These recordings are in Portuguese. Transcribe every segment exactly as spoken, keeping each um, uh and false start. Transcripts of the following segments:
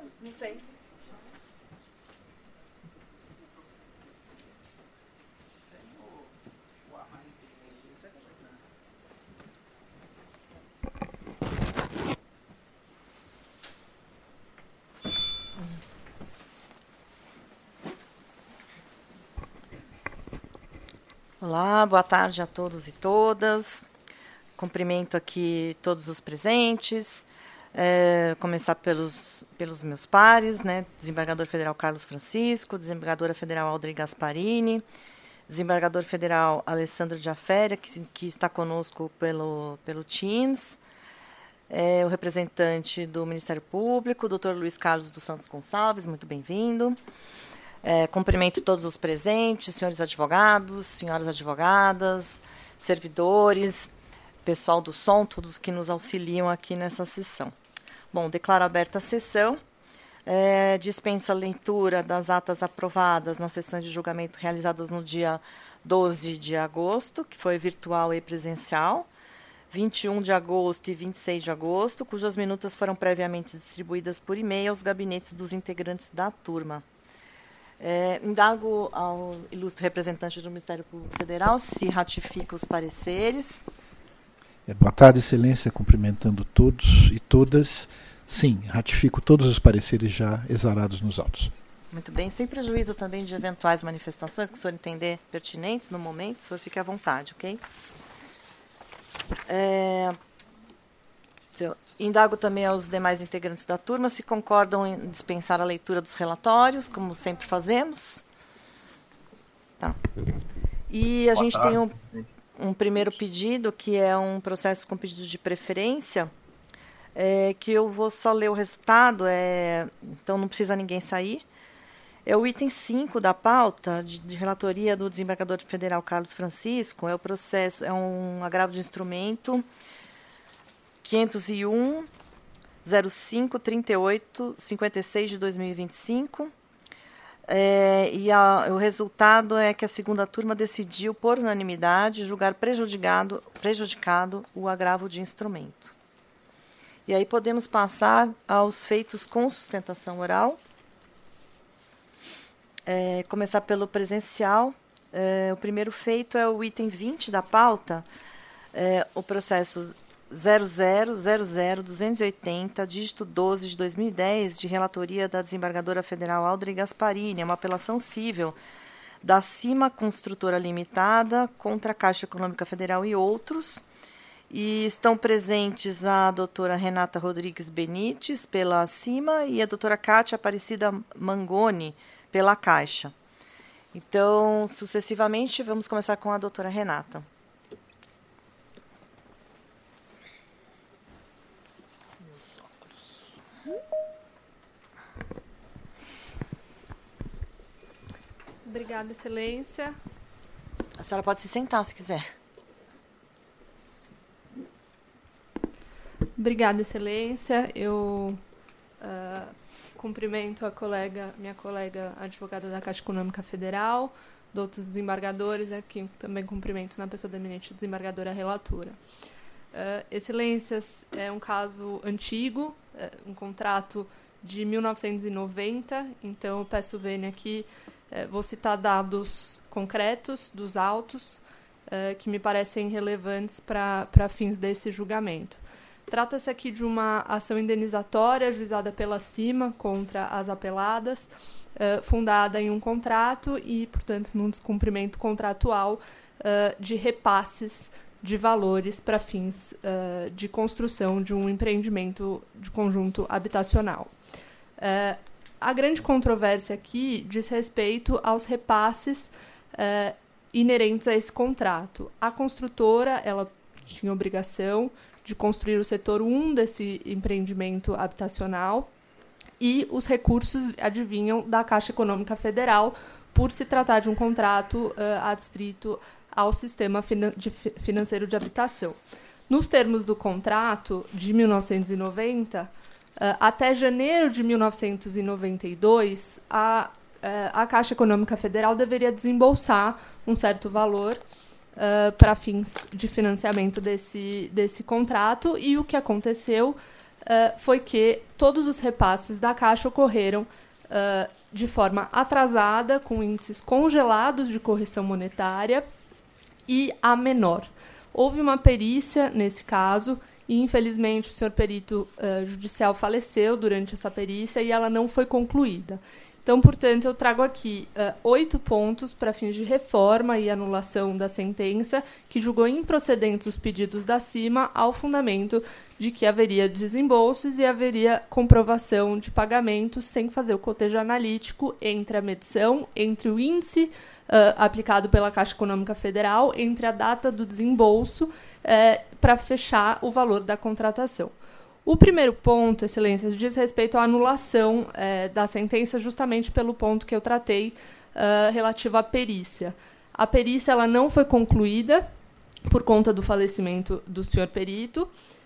não sei. Olá, boa tarde a todos e todas. Cumprimento aqui todos os presentes. É, começar pelos, pelos meus pares, né? Desembargador Federal Carlos Francisco, Desembargadora Federal Aldri Gasparini, Desembargador Federal Alessandro Giaféria, que, que está conosco pelo, pelo Teams, é, o representante do Ministério Público, doutor Luiz Carlos dos Santos Gonçalves, muito bem-vindo. É, cumprimento todos os presentes, senhores advogados, senhoras advogadas, servidores, pessoal do som, todos que nos auxiliam aqui nessa sessão. Bom, declaro aberta a sessão. É, dispenso a leitura das atas aprovadas nas sessões de julgamento realizadas no dia doze de agosto, que foi virtual e presencial, vinte e um de agosto e vinte e seis de agosto, cujas minutas foram previamente distribuídas por e-mail aos gabinetes dos integrantes da turma. É, indago ao ilustre representante do Ministério Público Federal se ratifica os pareceres. É, boa tarde, Excelência, cumprimentando todos e todas. Sim, ratifico todos os pareceres já exarados nos autos. Muito bem, sem prejuízo também de eventuais manifestações que o senhor entender pertinentes no momento, o senhor fique à vontade, ok? É, então, indago também aos demais integrantes da turma se concordam em dispensar a leitura dos relatórios, como sempre fazemos. Tá. E a Boa gente tarde. tem um, um primeiro pedido, que é um processo com pedido de preferência, é, que eu vou só ler o resultado, é, então não precisa ninguém sair. É o item cinco da pauta de, de relatoria do desembargador federal Carlos Francisco, é o processo, é um agravo de instrumento quinhentos e um, zero cinco, trinta e oito, cinquenta e seis de dois mil e vinte e cinco. É, e a, o resultado é que a segunda turma decidiu, por unanimidade, julgar prejudicado, prejudicado o agravo de instrumento. E aí podemos passar aos feitos com sustentação oral. É, começar pelo presencial. É, o primeiro feito é o item vinte da pauta, é, o processo zero zero zero zero duzentos e oitenta, dígito doze de dois mil e dez, de relatoria da desembargadora federal Aldri Gasparini, é uma apelação cível da CIMA Construtora Limitada contra a Caixa Econômica Federal e outros. E estão presentes a doutora Renata Rodrigues Benites, pela CIMA, e a doutora Cátia Aparecida Mangoni, pela Caixa. Então, sucessivamente, vamos começar com a doutora Renata. Obrigada, Excelência. A senhora pode se sentar, se quiser. Obrigada, Excelência. Eu uh, cumprimento a colega, minha colega advogada da Caixa Econômica Federal, de outros desembargadores, aqui também cumprimento na pessoa da eminente desembargadora relatora. Uh, Excelências, é um caso antigo, é um contrato de mil novecentos e noventa, então eu peço vênia aqui. É, vou citar dados concretos dos autos é, que me parecem relevantes para fins desse julgamento. Trata-se aqui de uma ação indenizatória ajuizada pela CIMA contra as apeladas, é, fundada em um contrato e, portanto, num descumprimento contratual é, de repasses de valores para fins é, de construção de um empreendimento de conjunto habitacional. É, A grande controvérsia aqui diz respeito aos repasses eh, inerentes a esse contrato. A construtora ela tinha obrigação de construir o setor um desse empreendimento habitacional e os recursos advinham da Caixa Econômica Federal por se tratar de um contrato eh, adstrito ao sistema finan- de financeiro de habitação. Nos termos do contrato de mil novecentos e noventa, Uh, até janeiro de mil novecentos e noventa e dois, a, uh, a Caixa Econômica Federal deveria desembolsar um certo valor uh, para fins de financiamento desse, desse contrato, e o que aconteceu uh, foi que todos os repasses da Caixa ocorreram uh, de forma atrasada, com índices congelados de correção monetária e a menor. Houve uma perícia nesse caso e, infelizmente, o senhor perito uh, judicial faleceu durante essa perícia e ela não foi concluída. Então, portanto, eu trago aqui uh, oito pontos para fins de reforma e anulação da sentença, que julgou improcedentes os pedidos da CIMA ao fundamento de que haveria desembolsos e haveria comprovação de pagamento sem fazer o cotejo analítico entre a medição, entre o índice uh, aplicado pela Caixa Econômica Federal, entre a data do desembolso, uh, para fechar o valor da contratação. O primeiro ponto, Excelências, diz respeito à anulação eh, da sentença, justamente pelo ponto que eu tratei uh, relativo à perícia. A perícia ela não foi concluída por conta do falecimento do senhor perito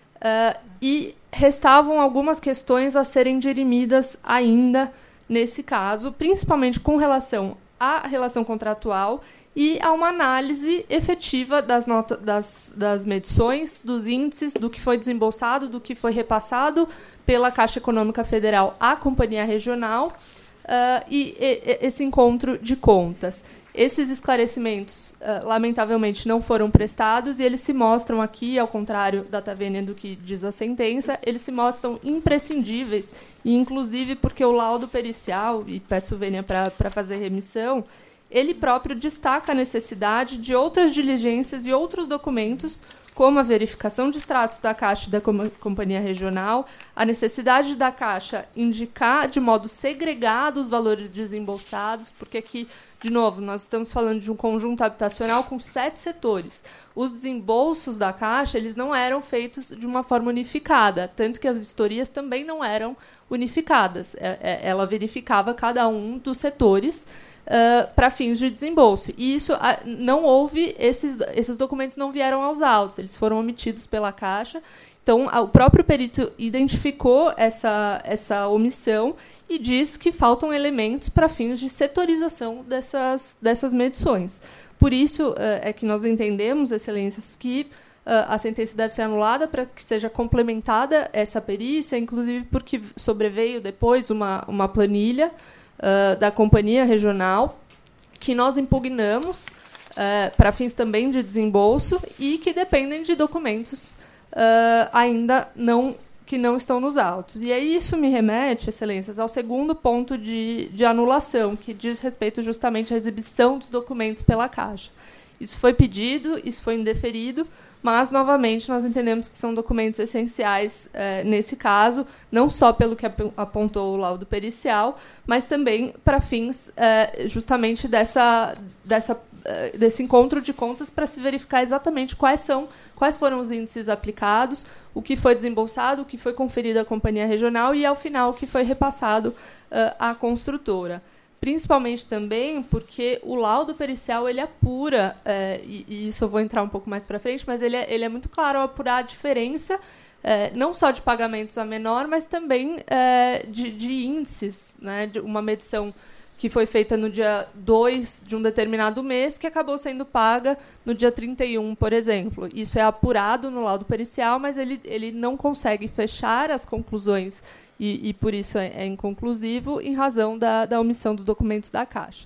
uh, e restavam algumas questões a serem dirimidas ainda nesse caso, principalmente com relação à relação contratual e a uma análise efetiva das, nota, das, das medições, dos índices, do que foi desembolsado, do que foi repassado pela Caixa Econômica Federal à Companhia Regional uh, e, e esse encontro de contas. Esses esclarecimentos, uh, lamentavelmente, não foram prestados e eles se mostram aqui, ao contrário da Tavênia do que diz a sentença, eles se mostram imprescindíveis, e inclusive porque o laudo pericial, e peço Vênia para fazer remissão, ele próprio destaca a necessidade de outras diligências e outros documentos, como a verificação de extratos da Caixa e da com- Companhia Regional, a necessidade da Caixa indicar de modo segregado os valores desembolsados, porque aqui, de novo, nós estamos falando de um conjunto habitacional com sete setores. Os desembolsos da Caixa eles não eram feitos de uma forma unificada, tanto que as vistorias também não eram unificadas. Ela verificava cada um dos setores Uh, para fins de desembolso. E isso uh, não houve, esses, esses documentos não vieram aos autos, eles foram omitidos pela Caixa. Então, uh, o próprio perito identificou essa, essa omissão e diz que faltam elementos para fins de setorização dessas, dessas medições. Por isso uh, é que nós entendemos, Excelências, que uh, a sentença deve ser anulada para que seja complementada essa perícia, inclusive porque sobreveio depois uma, uma planilha Uh, da Companhia Regional, que nós impugnamos uh, para fins também de desembolso e que dependem de documentos uh, ainda não, que não estão nos autos. E aí isso me remete, Excelências, ao segundo ponto de, de anulação, que diz respeito justamente à exibição dos documentos pela Caixa. Isso foi pedido, isso foi indeferido, mas, novamente, nós entendemos que são documentos essenciais eh, nesse caso, não só pelo que ap- apontou o laudo pericial, mas também para fins eh, justamente dessa, dessa, eh, desse encontro de contas para se verificar exatamente quais são, quais foram os índices aplicados, o que foi desembolsado, o que foi conferido à Companhia Regional e, ao final, o que foi repassado eh, à construtora. Principalmente também porque o laudo pericial ele apura, é, e, e isso eu vou entrar um pouco mais para frente, mas ele é, ele é muito claro ao apurar a diferença, é, não só de pagamentos a menor, mas também é, de, de índices, né, de uma medição que foi feita no dia dois de um determinado mês, que acabou sendo paga no dia trinta e um, por exemplo. Isso é apurado no laudo pericial, mas ele, ele não consegue fechar as conclusões E, e, por isso, é, é inconclusivo, em razão da, da omissão dos documentos da Caixa.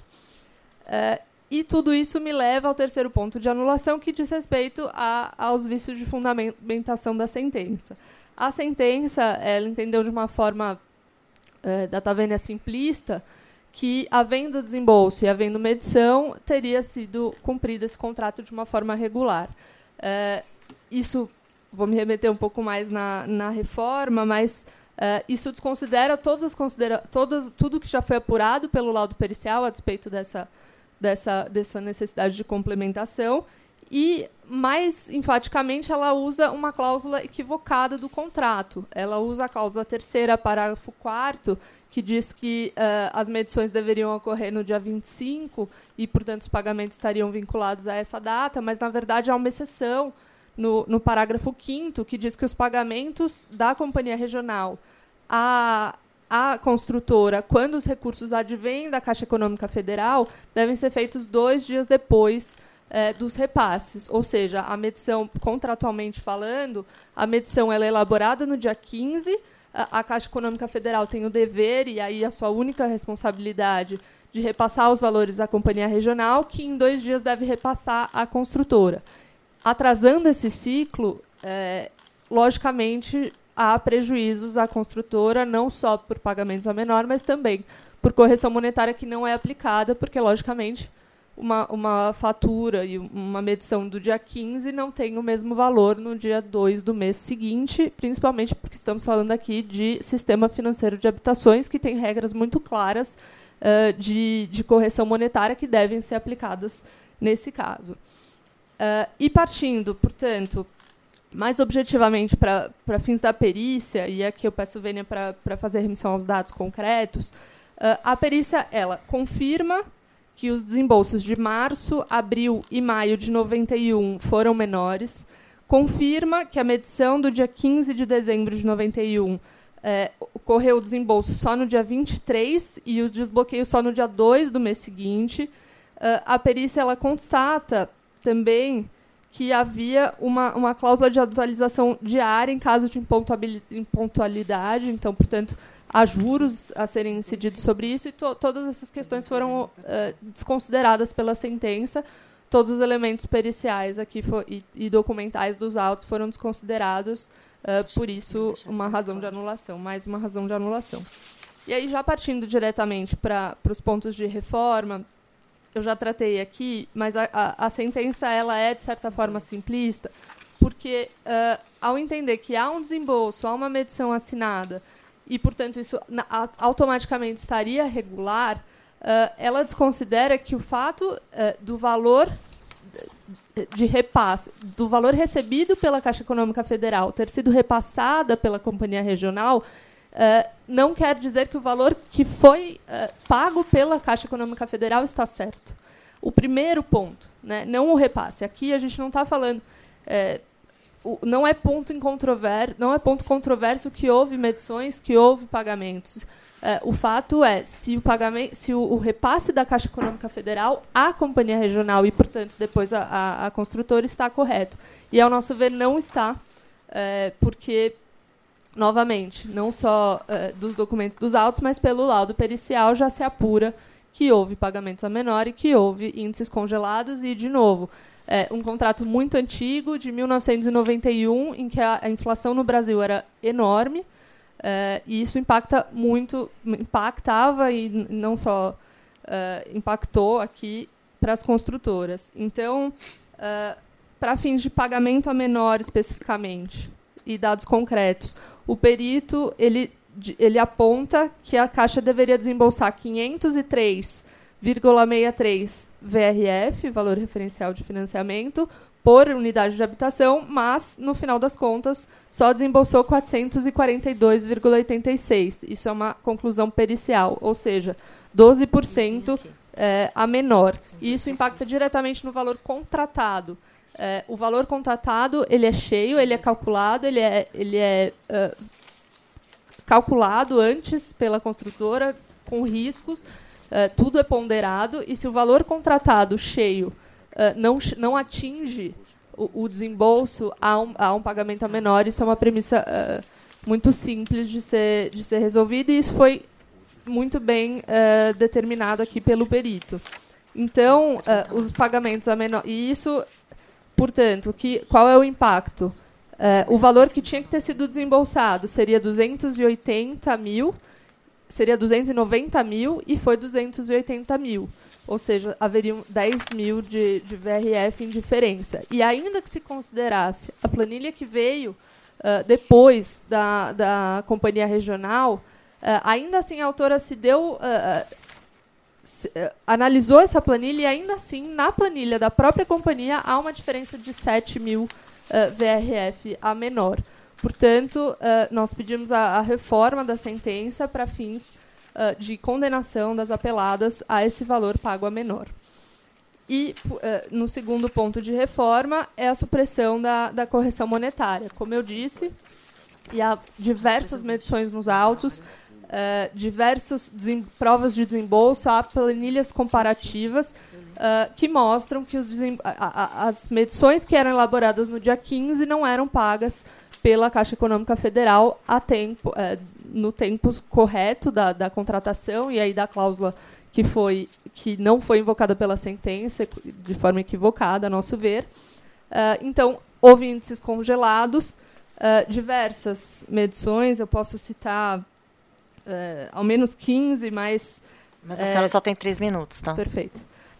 É, e tudo isso me leva ao terceiro ponto de anulação, que diz respeito a, aos vícios de fundamentação da sentença. A sentença, ela entendeu de uma forma, é, da Tavênia simplista, que, havendo desembolso e havendo medição, teria sido cumprido esse contrato de uma forma regular. É, isso, vou me remeter um pouco mais na, na reforma, mas... Uh, isso desconsidera, todas as considera todas, tudo que já foi apurado pelo laudo pericial a despeito dessa, dessa, dessa necessidade de complementação e, mais enfaticamente, ela usa uma cláusula equivocada do contrato. Ela usa a cláusula terceira, parágrafo quarto, que diz que uh, as medições deveriam ocorrer no dia vinte e cinco e, portanto, os pagamentos estariam vinculados a essa data, mas, na verdade, há uma exceção No, no parágrafo quinto, que diz que os pagamentos da Companhia Regional à, à construtora, quando os recursos advêm da Caixa Econômica Federal, devem ser feitos dois dias depois é, dos repasses. Ou seja, a medição, contratualmente falando, a medição ela é elaborada no dia quinze, a, a Caixa Econômica Federal tem o dever, e aí a sua única responsabilidade, de repassar os valores à companhia regional, que em dois dias deve repassar à construtora. Atrasando esse ciclo, é, logicamente, há prejuízos à construtora, não só por pagamentos a menor, mas também por correção monetária que não é aplicada, porque, logicamente, uma, uma fatura e uma medição do dia quinze não tem o mesmo valor no dia dois do mês seguinte, principalmente porque estamos falando aqui de sistema financeiro de habitações, que tem regras muito claras uh, de, de correção monetária que devem ser aplicadas nesse caso. Uh, e partindo, portanto, mais objetivamente para fins da perícia, e aqui eu peço Vênia para fazer remissão aos dados concretos, uh, a perícia ela confirma que os desembolsos de março, abril e maio de noventa e um foram menores, confirma que a medição do dia quinze de dezembro de noventa e um eh, ocorreu o desembolso só no dia vinte e três e os desbloqueios só no dia dois do mês seguinte. Uh, a perícia ela constata também que havia uma, uma cláusula de atualização diária em caso de impontualidade, então, portanto, há juros a serem incididos sobre isso, e to todas essas questões foram uh, desconsideradas pela sentença. Todos os elementos periciais aqui e, e documentais dos autos foram desconsiderados, uh, por isso, uma razão de anulação, mais uma razão de anulação. E aí, já partindo diretamente para os pontos de reforma, eu já tratei aqui, mas a, a, a sentença ela é, de certa forma, simplista, porque, uh, ao entender que há um desembolso, há uma medição assinada, e, portanto, isso na, a, automaticamente estaria regular, uh, ela desconsidera que o fato uh, do valor de repasse, do valor recebido pela Caixa Econômica Federal ter sido repassada pela companhia regional, Uh, não quer dizer que o valor que foi uh, pago pela Caixa Econômica Federal está certo. O primeiro ponto, né, não o repasse. Aqui a gente não está falando, é, o, não é ponto incontrover, não é ponto controverso que houve medições, que houve pagamentos. É, o fato é se o pagamento, se o, o repasse da Caixa Econômica Federal à companhia regional e, portanto, depois a, a, a construtora está correto. E, ao nosso ver, não está, é, porque novamente, não só uh, dos documentos dos autos, mas pelo laudo pericial já se apura que houve pagamentos a menor e que houve índices congelados. E, de novo, é um contrato muito antigo, de mil novecentos e noventa e um, em que a, a inflação no Brasil era enorme, uh, e isso impacta muito, impactava e não só uh, impactou aqui para as construtoras. Então, uh, para fins de pagamento a menor especificamente e dados concretos, o perito ele, ele aponta que a Caixa deveria desembolsar quinhentos e três vírgula sessenta e três V R F, valor referencial de financiamento, por unidade de habitação, mas, no final das contas, só desembolsou quatrocentos e quarenta e dois vírgula oitenta e seis. Isso é uma conclusão pericial, ou seja, doze por cento é, a menor. E isso impacta diretamente no valor contratado. É, o valor contratado ele é cheio, ele é calculado, ele é, ele é uh, calculado antes pela construtora, com riscos, uh, tudo é ponderado, e se o valor contratado cheio uh, não, não atinge o, o desembolso, há um, há um pagamento a menor. Isso é uma premissa uh, muito simples de ser, de ser resolvida, e isso foi muito bem uh, determinado aqui pelo perito. Então, uh, os pagamentos a menor... E isso... Portanto, que, qual é o impacto? É, o valor que tinha que ter sido desembolsado seria duzentos e oitenta mil, seria duzentos e noventa mil e foi duzentos e oitenta mil. Ou seja, haveriam dez mil de, de V R F em diferença. E ainda que se considerasse a planilha que veio uh, depois da, da companhia regional, uh, ainda assim a autora se deu... Uh, analisou essa planilha e, ainda assim, na planilha da própria companhia, há uma diferença de sete mil uh, V R F a menor. Portanto, uh, nós pedimos a, a reforma da sentença para fins uh, de condenação das apeladas a esse valor pago a menor. E, uh, no segundo ponto de reforma, é a supressão da, da correção monetária. Como eu disse, e há diversas medições nos autos, Uh, diversas provas de desembolso, há planilhas comparativas, uh, que mostram que os desem- a, a, as medições que eram elaboradas no dia quinze não eram pagas pela Caixa Econômica Federal a tempo, uh, no tempo correto da, da contratação, e aí da cláusula que, foi, que não foi invocada pela sentença, de forma equivocada, a nosso ver. Uh, então, houve índices congelados, uh, diversas medições, eu posso citar uh, ao menos quinze, mas... Mas a senhora é, só tem três minutos, tá? Perfeito.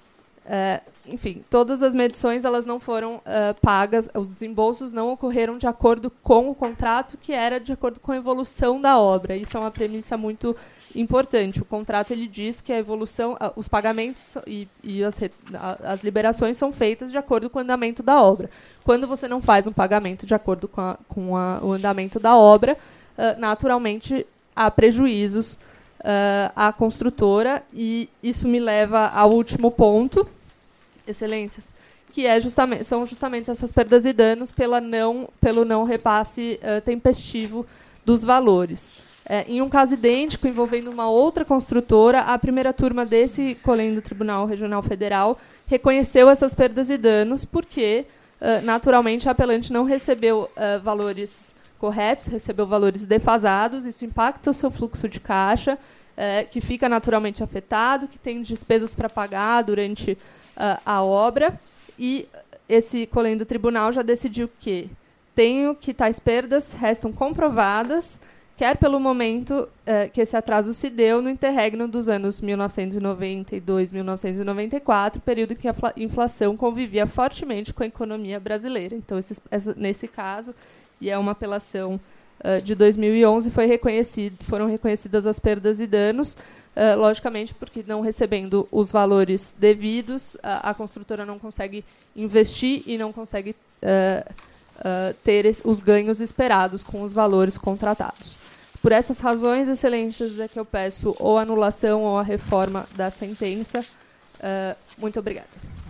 Uh, enfim, todas as medições elas não foram uh, pagas, os desembolsos não ocorreram de acordo com o contrato, que era de acordo com a evolução da obra. Isso é uma premissa muito importante. O contrato ele diz que a evolução, uh, os pagamentos e, e as, re, a, as liberações são feitas de acordo com o andamento da obra. Quando você não faz um pagamento de acordo com, a, com a, o andamento da obra, uh, naturalmente há prejuízos Uh, à construtora, e isso me leva ao último ponto, excelências, que é justamente, são justamente essas perdas e danos pela não, pelo não repasse uh, tempestivo dos valores. É, em um caso idêntico, envolvendo uma outra construtora, a primeira turma desse Colém do Tribunal Regional Federal reconheceu essas perdas e danos porque, uh, naturalmente, a apelante não recebeu uh, valores corretos, recebeu valores defasados, isso impacta o seu fluxo de caixa, é, que fica naturalmente afetado, que tem despesas para pagar durante uh, a obra, e esse Colém do Tribunal já decidiu que tenho que tais perdas restam comprovadas, quer pelo momento uh, que esse atraso se deu no interregno dos anos mil novecentos e noventa e dois a mil novecentos e noventa e quatro, período em que a inflação convivia fortemente com a economia brasileira. Então, esses, essa, nesse caso, e é uma apelação uh, de dois mil e onze, foi reconhecido, foram reconhecidas as perdas e danos, uh, logicamente, porque não recebendo os valores devidos, a, a construtora não consegue investir e não consegue uh, uh, ter es, os ganhos esperados com os valores contratados. Por essas razões, excelências, é que eu peço ou a anulação ou a reforma da sentença. Uh, muito obrigada.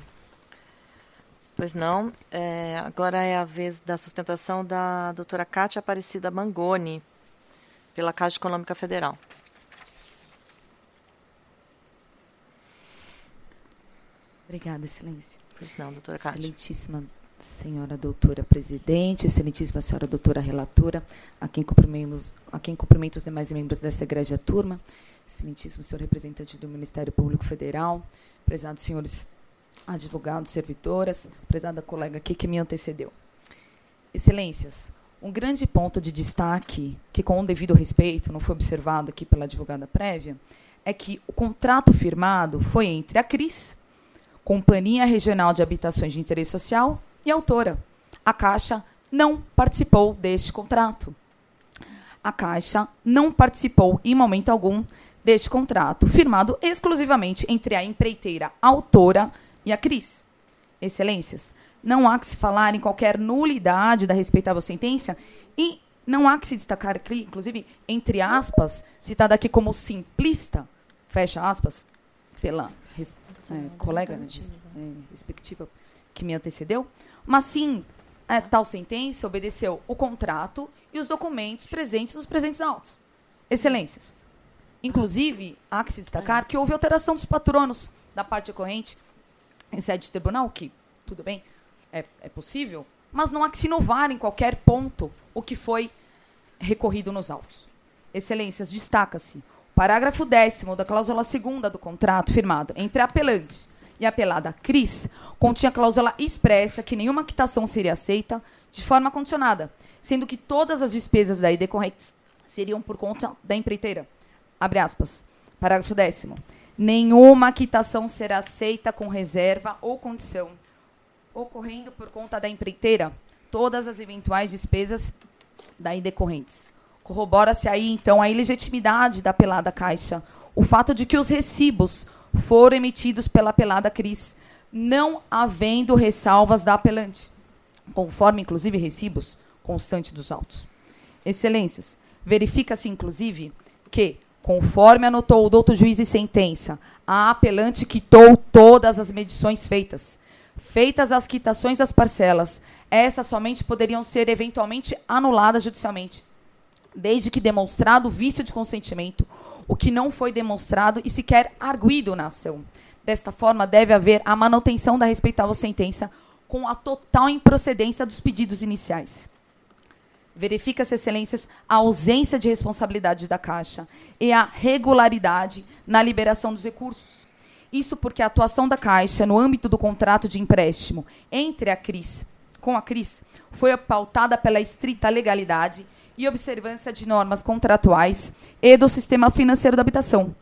Pois não. É, agora é a vez da sustentação da doutora Cátia Aparecida Mangoni, pela Caixa Econômica Federal. Obrigada, excelência. Pois não, doutora Cátia. Excelentíssima senhora doutora presidente, excelentíssima senhora doutora relatora, a quem cumprimento, a quem cumprimento os demais membros dessa egrégia turma, excelentíssimo senhor representante do Ministério Público Federal, prezados senhores advogados, servidoras, prezada colega aqui que me antecedeu. Excelências, um grande ponto de destaque, que com o devido respeito não foi observado aqui pela advogada prévia, é que o contrato firmado foi entre a CRIS, Companhia Regional de Habitações de Interesse Social, e a autora. A Caixa não participou deste contrato. A Caixa não participou, em momento algum, deste contrato, firmado exclusivamente entre a empreiteira autora e a CRIS. Excelências, não há que se falar em qualquer nulidade da respeitável sentença e não há que se destacar aqui, inclusive, entre aspas, citada aqui como simplista, fecha aspas, pela res, é, colega né, é, respectiva que me antecedeu, mas sim, é, tal sentença obedeceu o contrato e os documentos presentes nos presentes autos. Excelências, inclusive, há que se destacar que houve alteração dos patronos da parte recorrente em sede de tribunal, que, tudo bem, é, é possível, mas não há que se inovar em qualquer ponto o que foi recorrido nos autos. Excelências, destaca-se o parágrafo décimo da cláusula segunda do contrato firmado entre a apelante e a apelada CRIS continha cláusula expressa que nenhuma quitação seria aceita de forma condicionada, sendo que todas as despesas daí decorrentes seriam por conta da empreiteira. Abre aspas. Parágrafo décimo. Nenhuma quitação será aceita com reserva ou condição, ocorrendo por conta da empreiteira todas as eventuais despesas daí decorrentes. Corrobora-se aí, então, a ilegitimidade da apelada Caixa, o fato de que os recibos foram emitidos pela apelada CRIS, não havendo ressalvas da apelante, conforme, inclusive, recibos constantes dos autos. Excelências, verifica-se, inclusive, que, conforme anotou o doutor juiz em sentença, a apelante quitou todas as medições feitas. Feitas as quitações das parcelas, essas somente poderiam ser eventualmente anuladas judicialmente, desde que demonstrado o vício de consentimento, o que não foi demonstrado e sequer arguido na ação. Desta forma, deve haver a manutenção da respeitável sentença com a total improcedência dos pedidos iniciais. Verifica-se, excelências, a ausência de responsabilidade da Caixa e a regularidade na liberação dos recursos. Isso porque a atuação da Caixa no âmbito do contrato de empréstimo entre a CRIS, com a CRIS, foi pautada pela estrita legalidade e observância de normas contratuais e do sistema financeiro da habitação.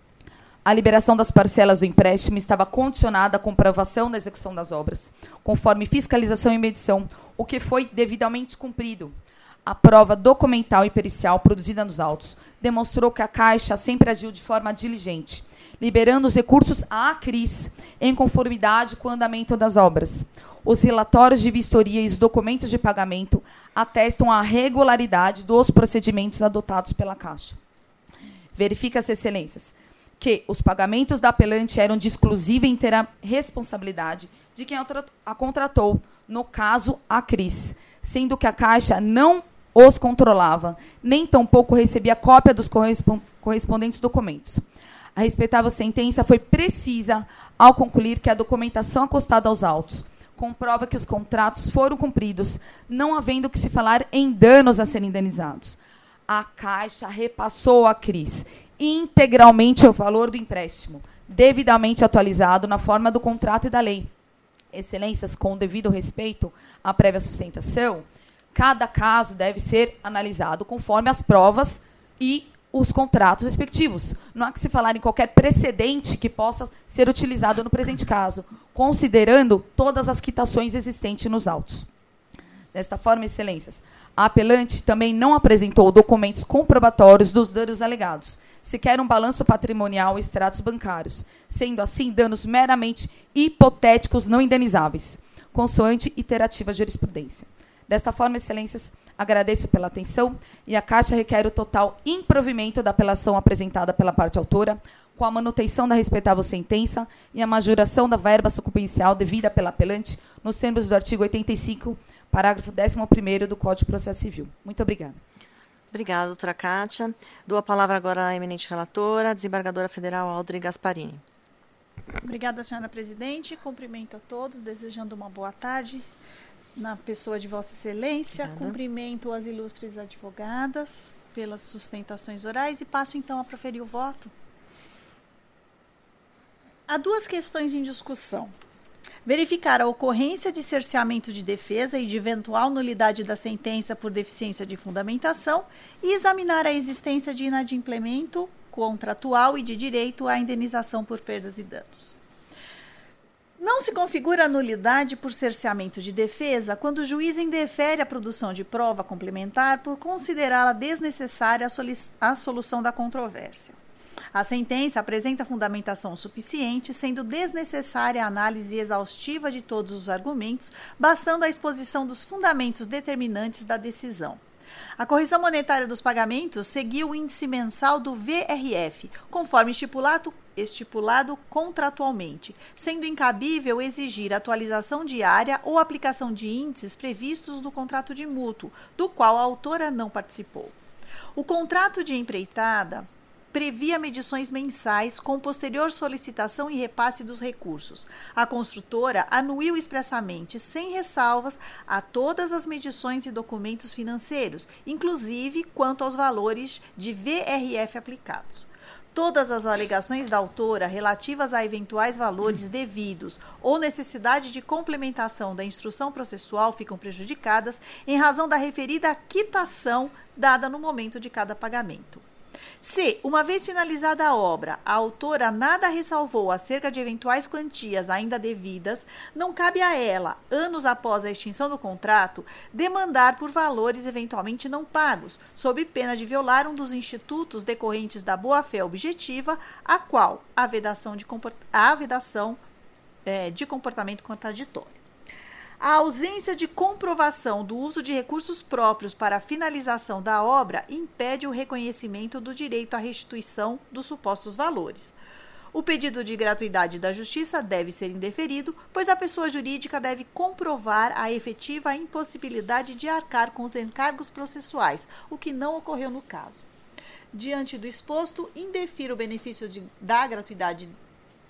A liberação das parcelas do empréstimo estava condicionada à comprovação da execução das obras, conforme fiscalização e medição, o que foi devidamente cumprido. A prova documental e pericial produzida nos autos demonstrou que a Caixa sempre agiu de forma diligente, liberando os recursos à CRIS em conformidade com o andamento das obras. Os relatórios de vistoria e os documentos de pagamento atestam a regularidade dos procedimentos adotados pela Caixa. Verifica-se, excelências, que os pagamentos da apelante eram de exclusiva e inteira responsabilidade de quem a contratou, no caso, a CRIS, sendo que a Caixa não os controlava, nem tampouco recebia cópia dos correspondentes documentos. A respeitável sentença foi precisa ao concluir que a documentação acostada aos autos comprova que os contratos foram cumpridos, não havendo que se falar em danos a serem indenizados. A Caixa repassou à CRIS integralmente o valor do empréstimo, devidamente atualizado na forma do contrato e da lei. Excelências, com o devido respeito à prévia sustentação, cada caso deve ser analisado conforme as provas e os contratos respectivos. Não há que se falar em qualquer precedente que possa ser utilizado no presente caso, considerando todas as quitações existentes nos autos. Desta forma, excelências, a apelante também não apresentou documentos comprobatórios dos danos alegados, sequer um balanço patrimonial e extratos bancários, sendo assim danos meramente hipotéticos não indenizáveis, consoante iterativa jurisprudência. Desta forma, excelências, agradeço pela atenção e a Caixa requer o total improvimento da apelação apresentada pela parte autora, com a manutenção da respeitável sentença e a majoração da verba sucumbencial devida pela apelante nos termos do artigo oitenta e cinco, parágrafo décimo primeiro do Código de Processo Civil. Muito obrigada. Obrigada, doutora Kátia. Dou a palavra agora à eminente relatora, desembargadora federal Aldri Gasparini. Obrigada, senhora presidente. Cumprimento a todos, desejando uma boa tarde na pessoa de Vossa Excelência. Obrigada. Cumprimento as ilustres advogadas pelas sustentações orais e passo então a proferir o voto. Há duas questões em discussão. Verificar a ocorrência de cerceamento de defesa e de eventual nulidade da sentença por deficiência de fundamentação e examinar a existência de inadimplemento contratual e de direito à indenização por perdas e danos. Não se configura a nulidade por cerceamento de defesa quando o juiz indefere a produção de prova complementar por considerá-la desnecessária à solução da controvérsia. A sentença apresenta fundamentação suficiente, sendo desnecessária a análise exaustiva de todos os argumentos, bastando a exposição dos fundamentos determinantes da decisão. A correção monetária dos pagamentos seguiu o índice mensal do V R F, conforme estipulado, estipulado contratualmente, sendo incabível exigir atualização diária ou aplicação de índices previstos no contrato de mútuo, do qual a autora não participou. O contrato de empreitada previa medições mensais com posterior solicitação e repasse dos recursos. A construtora anuiu expressamente, sem ressalvas, a todas as medições e documentos financeiros, inclusive quanto aos valores de V R F aplicados. Todas as alegações da autora relativas a eventuais valores devidos ou necessidade de complementação da instrução processual ficam prejudicadas em razão da referida quitação dada no momento de cada pagamento. Se, uma vez finalizada a obra, a autora nada ressalvou acerca de eventuais quantias ainda devidas, não cabe a ela, anos após a extinção do contrato, demandar por valores eventualmente não pagos, sob pena de violar um dos institutos decorrentes da boa-fé objetiva, a qual a vedação de, comport... a vedação, é, de comportamento contraditório. A ausência de comprovação do uso de recursos próprios para a finalização da obra impede o reconhecimento do direito à restituição dos supostos valores. O pedido de gratuidade da Justiça deve ser indeferido, pois a pessoa jurídica deve comprovar a efetiva impossibilidade de arcar com os encargos processuais, o que não ocorreu no caso. Diante do exposto, indefiro o benefício de, da gratuidade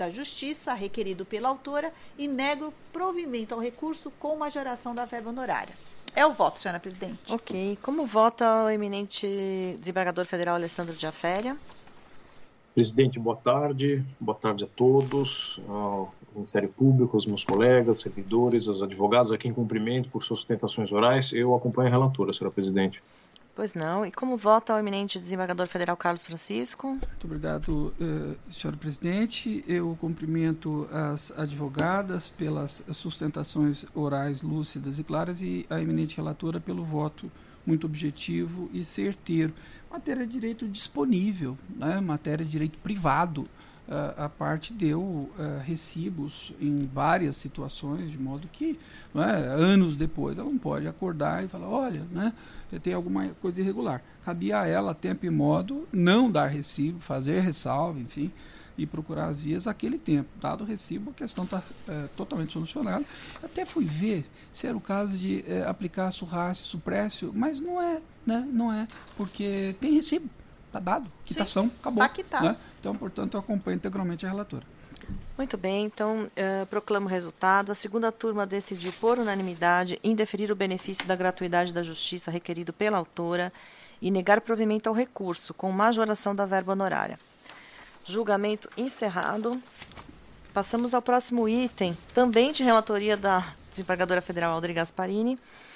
da Justiça, requerido pela autora, e nego provimento ao recurso com majoração da verba honorária. É o voto, senhora presidente. Ok. Como vota o eminente desembargador federal Alessandro de Aféria? Presidente, boa tarde. Boa tarde a todos, ao Ministério Público, aos meus colegas, servidores, aos advogados, aqui em cumprimento por suas sustentações orais. Eu acompanho a relatora, senhora presidente. Pois não. E como vota o eminente desembargador federal Carlos Francisco? Muito obrigado, eh, senhora presidente. Eu cumprimento as advogadas pelas sustentações orais lúcidas e claras e a eminente relatora pelo voto muito objetivo e certeiro. Matéria de direito disponível, né? Matéria de direito privado. Uh, a parte deu uh, recibos em várias situações, de modo que, né, anos depois ela não pode acordar e falar, olha, né, tem alguma coisa irregular. Cabia a ela, tempo e modo, não dar recibo, fazer ressalva, enfim, e procurar as vias aquele tempo. Dado o recibo, a questão está uh, totalmente solucionada. Até fui ver se era o caso de uh, aplicar surrácio, suprécio, mas não é, né, não é, porque tem recibo. Está dado, quitação, sim, acabou. Tá quitado. Né? Então, portanto, eu acompanho integralmente a relatora. Muito bem, então uh, proclamo o resultado. A segunda turma decidiu por unanimidade indeferir o benefício da gratuidade da justiça requerido pela autora e negar provimento ao recurso, com majoração da verba honorária. Julgamento encerrado. Passamos ao próximo item, também de relatoria da desembargadora federal Aldri Gasparini.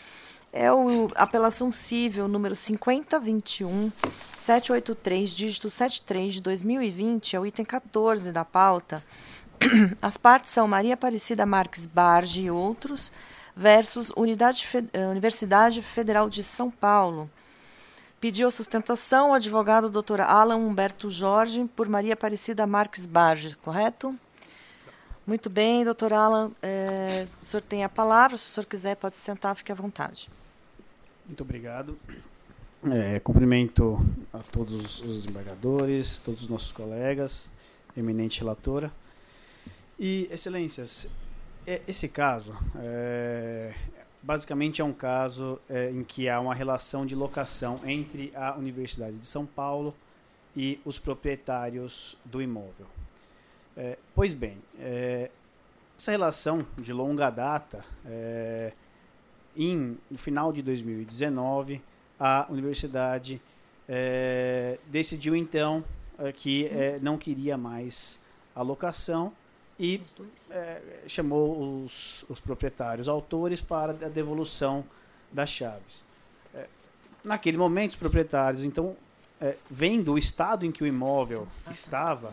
É o apelação civil número cinquenta vinte e um, setecentos e oitenta e três, dígito setenta e três de dois mil e vinte, é o item quatorze da pauta. As partes são Maria Aparecida Marques Barge e outros, versus Unidade Fe- Universidade Federal de São Paulo. Pediu a sustentação o advogado doutor Alan Humberto Jorge por Maria Aparecida Marques Barge, correto? Muito bem, doutor Alan, é, o senhor tem a palavra, se o senhor quiser pode se sentar, fique à vontade. Muito obrigado. É, cumprimento a todos os desembargadores, todos os nossos colegas, eminente relatora. E, excelências, esse caso, é, basicamente é um caso é, em que há uma relação de locação entre a Universidade de São Paulo e os proprietários do imóvel. É, pois bem, é, essa relação de longa data, é, em, no final de dois mil e dezenove, a universidade é, decidiu então é, que é, não queria mais a locação e é, chamou os, os proprietários autores para a devolução das chaves. É, naquele momento, os proprietários, então, é, vendo o estado em que o imóvel estava,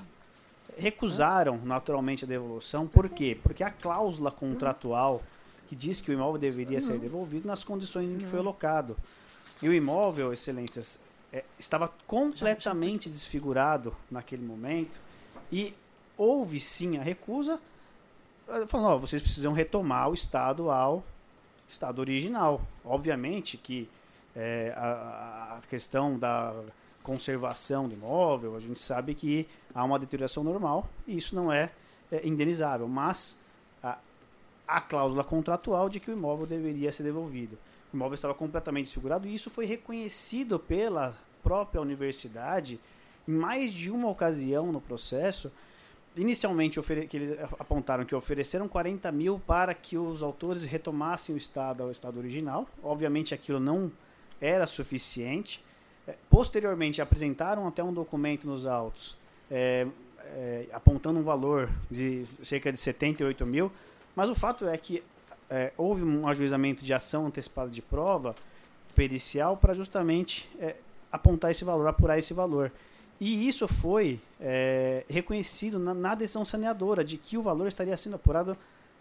recusaram naturalmente a devolução. Por quê? Porque a cláusula contratual que diz que o imóvel deveria ser devolvido nas condições em que foi alocado. E o imóvel, excelências, é, estava completamente desfigurado naquele momento e houve sim a recusa, falando, ó, vocês precisam retomar o estado ao estado original. Obviamente que é, a, a questão da conservação do imóvel, a gente sabe que há uma deterioração normal e isso não é, é indenizável, mas a, a cláusula contratual de que o imóvel deveria ser devolvido. O imóvel estava completamente desfigurado e isso foi reconhecido pela própria universidade em mais de uma ocasião no processo. Inicialmente, que eles apontaram que ofereceram quarenta mil para que os autores retomassem o estado ao estado original. Obviamente, aquilo não era suficiente. Posteriormente, apresentaram até um documento nos autos é, é, apontando um valor de cerca de setenta e oito mil, mas o fato é que é, houve um ajuizamento de ação antecipada de prova pericial para justamente é, apontar esse valor, apurar esse valor. E isso foi é, reconhecido na, na decisão saneadora de que o valor estaria sendo apurado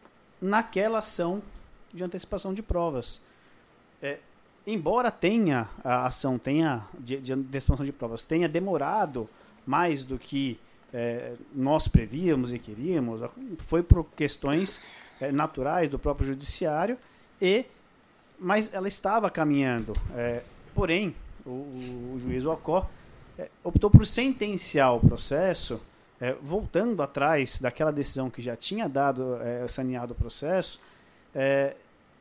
naquela ação de antecipação de provas. É, embora tenha a ação tenha de, de antecipação de provas tenha demorado mais do que é, nós prevíamos e queríamos, foi por questões é, naturais do próprio judiciário, e, mas ela estava caminhando. É, porém, o, o juiz Ocó é, optou por sentenciar o processo, é, voltando atrás daquela decisão que já tinha dado, é, saneado o processo, é,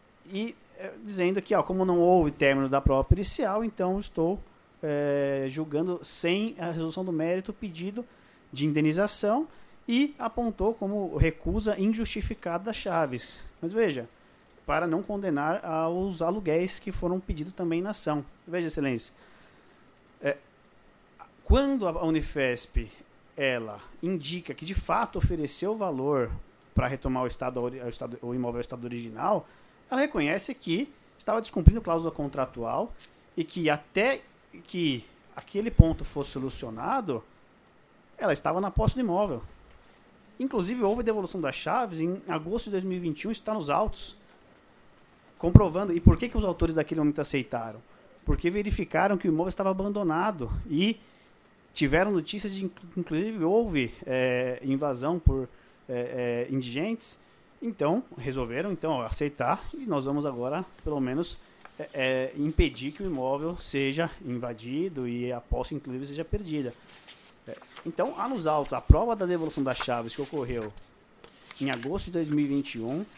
e é, dizendo que, ó, como não houve término da prova pericial, então estou é, julgando sem a resolução do mérito o pedido de indenização e apontou como recusa injustificada das chaves. Mas veja, para não condenar aos aluguéis que foram pedidos também na ação. Veja, excelência, é, quando a Unifesp ela indica que de fato ofereceu valor para retomar o, estado, o, estado, o imóvel ao estado original, ela reconhece que estava descumprindo cláusula contratual e que até que aquele ponto fosse solucionado, ela estava na posse do imóvel. Inclusive, houve devolução das chaves em agosto de dois mil e vinte e um, isso está nos autos, comprovando. E por que, que os autores daquele momento aceitaram? Porque verificaram que o imóvel estava abandonado e tiveram notícias de, inclusive, houve é, invasão por é, é, indigentes. Então, resolveram então ó, aceitar e nós vamos agora, pelo menos, é, é, impedir que o imóvel seja invadido e a posse, inclusive, seja perdida. É, então, há nos autos a prova da devolução das chaves que ocorreu em agosto de dois mil e vinte e um,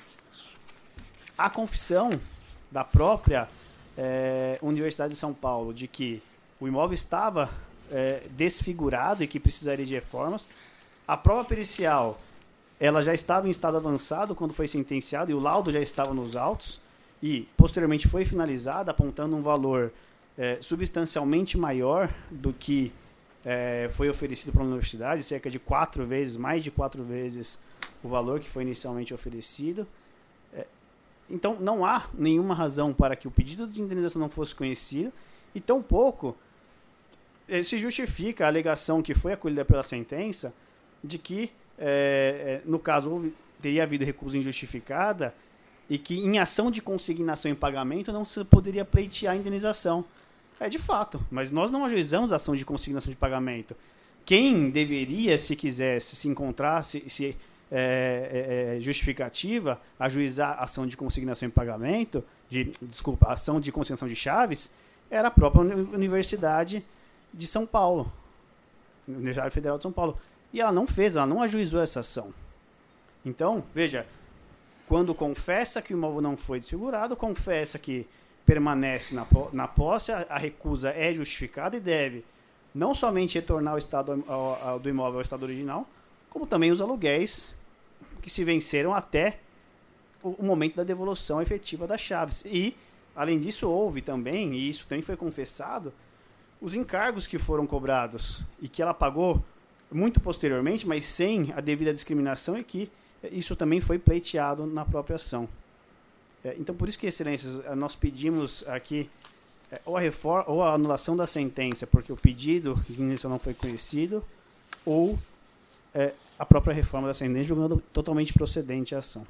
a confissão da própria é, Universidade de São Paulo de que o imóvel estava é, desfigurado e que precisaria de reformas, a prova pericial ela já estava em estado avançado quando foi sentenciado e o laudo já estava nos autos e posteriormente foi finalizada apontando um valor é, substancialmente maior do que é, foi oferecido pela universidade, cerca de quatro vezes, mais de quatro vezes o valor que foi inicialmente oferecido. É, então não há nenhuma razão para que o pedido de indenização não fosse conhecido e tampouco é, se justifica a alegação que foi acolhida pela sentença de que É, no caso, houve, teria havido recusa injustificada e que em ação de consignação em pagamento não se poderia pleitear a indenização. É de fato, mas nós não ajuizamos a ação de consignação de pagamento. Quem deveria, se quisesse, se encontrasse se, é, é, justificativa, ajuizar a ação de consignação em pagamento, de, desculpa, a ação de consignação de chaves, era a própria Universidade de São Paulo, Universidade Federal de São Paulo. E ela não fez, ela não ajuizou essa ação. Então, veja, quando confessa que o imóvel não foi desfigurado, confessa que permanece na, na posse, a, a recusa é justificada e deve não somente retornar ao estado ao, ao, do imóvel ao estado original, como também os aluguéis que se venceram até o, o momento da devolução efetiva das chaves. E, além disso, houve também, e isso também foi confessado, os encargos que foram cobrados e que ela pagou muito posteriormente, mas sem a devida discriminação, e que isso também foi pleiteado na própria ação. É, então, por isso que, excelências, nós pedimos aqui é, ou, a reforma, ou a anulação da sentença, porque o pedido de indenização não foi conhecido, ou é, a própria reforma da sentença, julgando totalmente procedente a ação.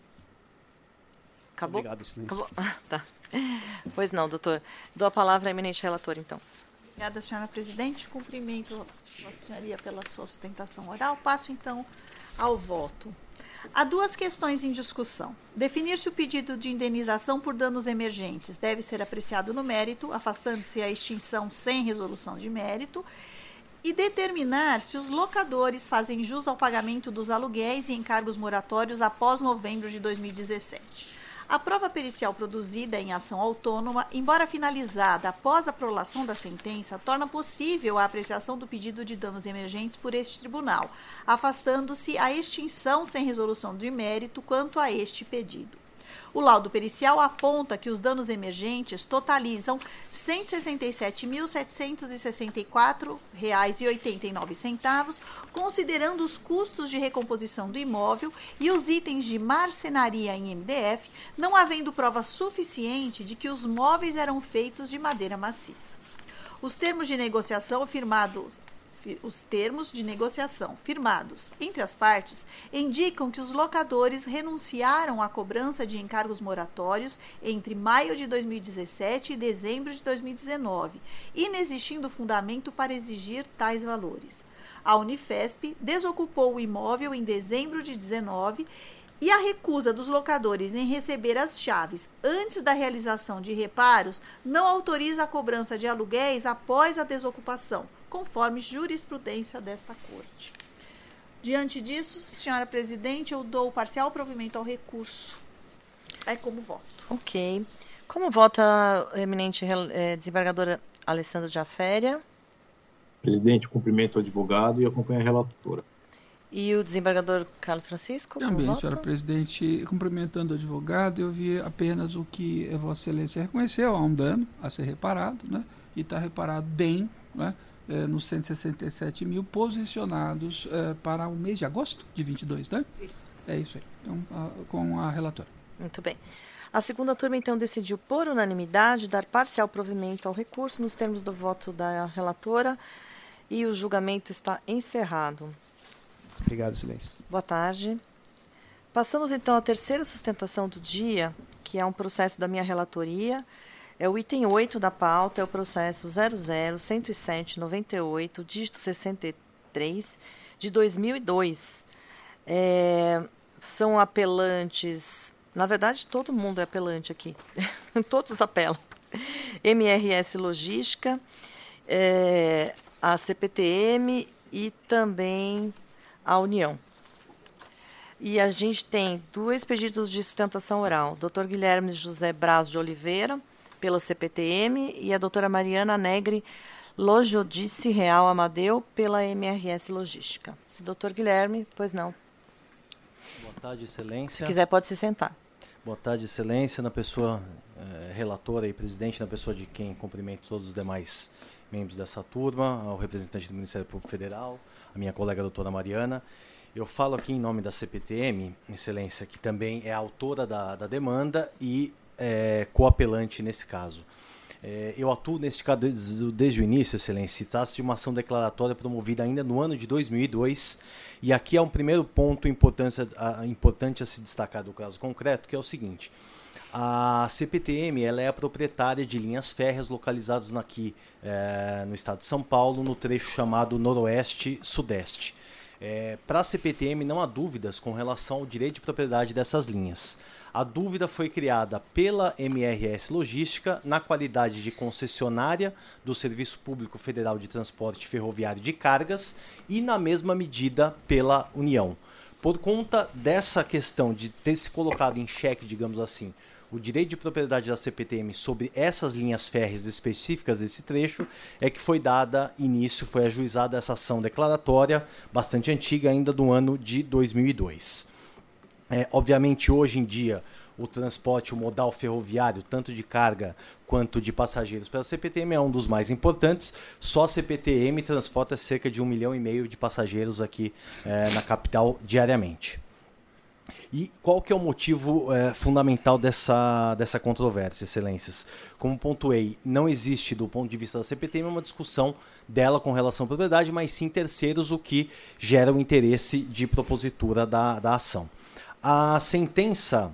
Acabou? Obrigado, excelência. Acabou? Tá. Pois não, doutor. Dou a palavra à eminente relatora, então. Obrigada, senhora presidente. Cumprimento a senhoria pela sua sustentação oral. Passo, então, ao voto. Há duas questões em discussão. Definir se o pedido de indenização por danos emergentes deve ser apreciado no mérito, afastando-se a extinção sem resolução de mérito, e determinar se os locadores fazem jus ao pagamento dos aluguéis e encargos moratórios após novembro de dois mil e dezessete. A prova pericial produzida em ação autônoma, embora finalizada após a prolação da sentença, torna possível a apreciação do pedido de danos emergentes por este tribunal, afastando-se a extinção sem resolução de mérito quanto a este pedido. O laudo pericial aponta que os danos emergentes totalizam cento e sessenta e sete mil, setecentos e sessenta e quatro reais e oitenta e nove centavos, considerando os custos de recomposição do imóvel e os itens de marcenaria em M D F, não havendo prova suficiente de que os móveis eram feitos de madeira maciça. Os termos de negociação firmados Os termos de negociação firmados entre as partes indicam que os locadores renunciaram à cobrança de encargos moratórios entre maio de dois mil e dezessete e dezembro de dois mil e dezenove, inexistindo fundamento para exigir tais valores. A Unifesp desocupou o imóvel em dezembro de dezenove e a recusa dos locadores em receber as chaves antes da realização de reparos não autoriza a cobrança de aluguéis após a desocupação, conforme jurisprudência desta Corte. Diante disso, senhora presidente, eu dou parcial provimento ao recurso. É como voto. Ok. Como vota a eminente eh, desembargadora Alessandra de Aféria? Presidente, cumprimento o advogado e acompanho a relatora. E o desembargador Carlos Francisco? Também, senhora presidente, cumprimentando o advogado, eu vi apenas o que Vossa Excelência reconheceu, há um dano a ser reparado, né? E está reparado bem, né? É, nos cento e sessenta e sete mil posicionados é, para o mês de agosto de vinte e dois, né? Isso. É isso aí, então, a, com a relatora. Muito bem. A segunda turma, então, decidiu, por unanimidade, dar parcial provimento ao recurso nos termos do voto da relatora e o julgamento está encerrado. Obrigado, Excelência. Boa tarde. Passamos, então, à terceira sustentação do dia, que é um processo da minha relatoria. É o item oito da pauta, é o processo zero zero cento e sete noventa e oito, dígito sessenta e três, de dois mil e dois. É, são apelantes... Na verdade, todo mundo é apelante aqui. Todos apelam. M R S Logística, é, a C P T M e também a União. E a gente tem dois pedidos de sustentação oral. doutor Guilherme José Braz de Oliveira, pela C P T M, e a doutora Mariana Negri Lojodice Real Amadeu, pela M R S Logística. doutor Guilherme, pois não. Boa tarde, Excelência. Se quiser, pode se sentar. Boa tarde, Excelência, na pessoa eh, relatora e presidente, na pessoa de quem cumprimento todos os demais membros dessa turma, ao representante do Ministério Público Federal, a minha colega a doutora Mariana. Eu falo aqui em nome da C P T M, Excelência, que também é autora da, da demanda e é, coapelante nesse caso. É, eu atuo neste caso desde, desde o início, Excelência, trata-se de uma ação declaratória promovida ainda no ano de dois mil e dois, e aqui há um primeiro ponto importante a, importante a se destacar do caso concreto, que é o seguinte: a C P T M ela é a proprietária de linhas férreas localizadas aqui é, no estado de São Paulo, no trecho chamado Noroeste-Sudeste. É, para a C P T M não há dúvidas com relação ao direito de propriedade dessas linhas. A dúvida foi criada pela M R S Logística na qualidade de concessionária do Serviço Público Federal de Transporte Ferroviário de Cargas e, na mesma medida, pela União. Por conta dessa questão de ter se colocado em xeque, digamos assim, o direito de propriedade da C P T M sobre essas linhas férreas específicas desse trecho, é que foi dada início, foi ajuizada essa ação declaratória, bastante antiga, ainda do ano de dois mil e dois. É, obviamente, hoje em dia, o transporte, o modal ferroviário, tanto de carga quanto de passageiros pela C P T M, é um dos mais importantes. Só a C P T M transporta cerca de um milhão e meio de passageiros aqui é, na capital diariamente. E qual que é o motivo é, fundamental dessa, dessa controvérsia, Excelências? Como pontuei, não existe, do ponto de vista da C P T M, uma discussão dela com relação à propriedade, mas sim terceiros, o que gera o interesse de propositura da, da ação. A sentença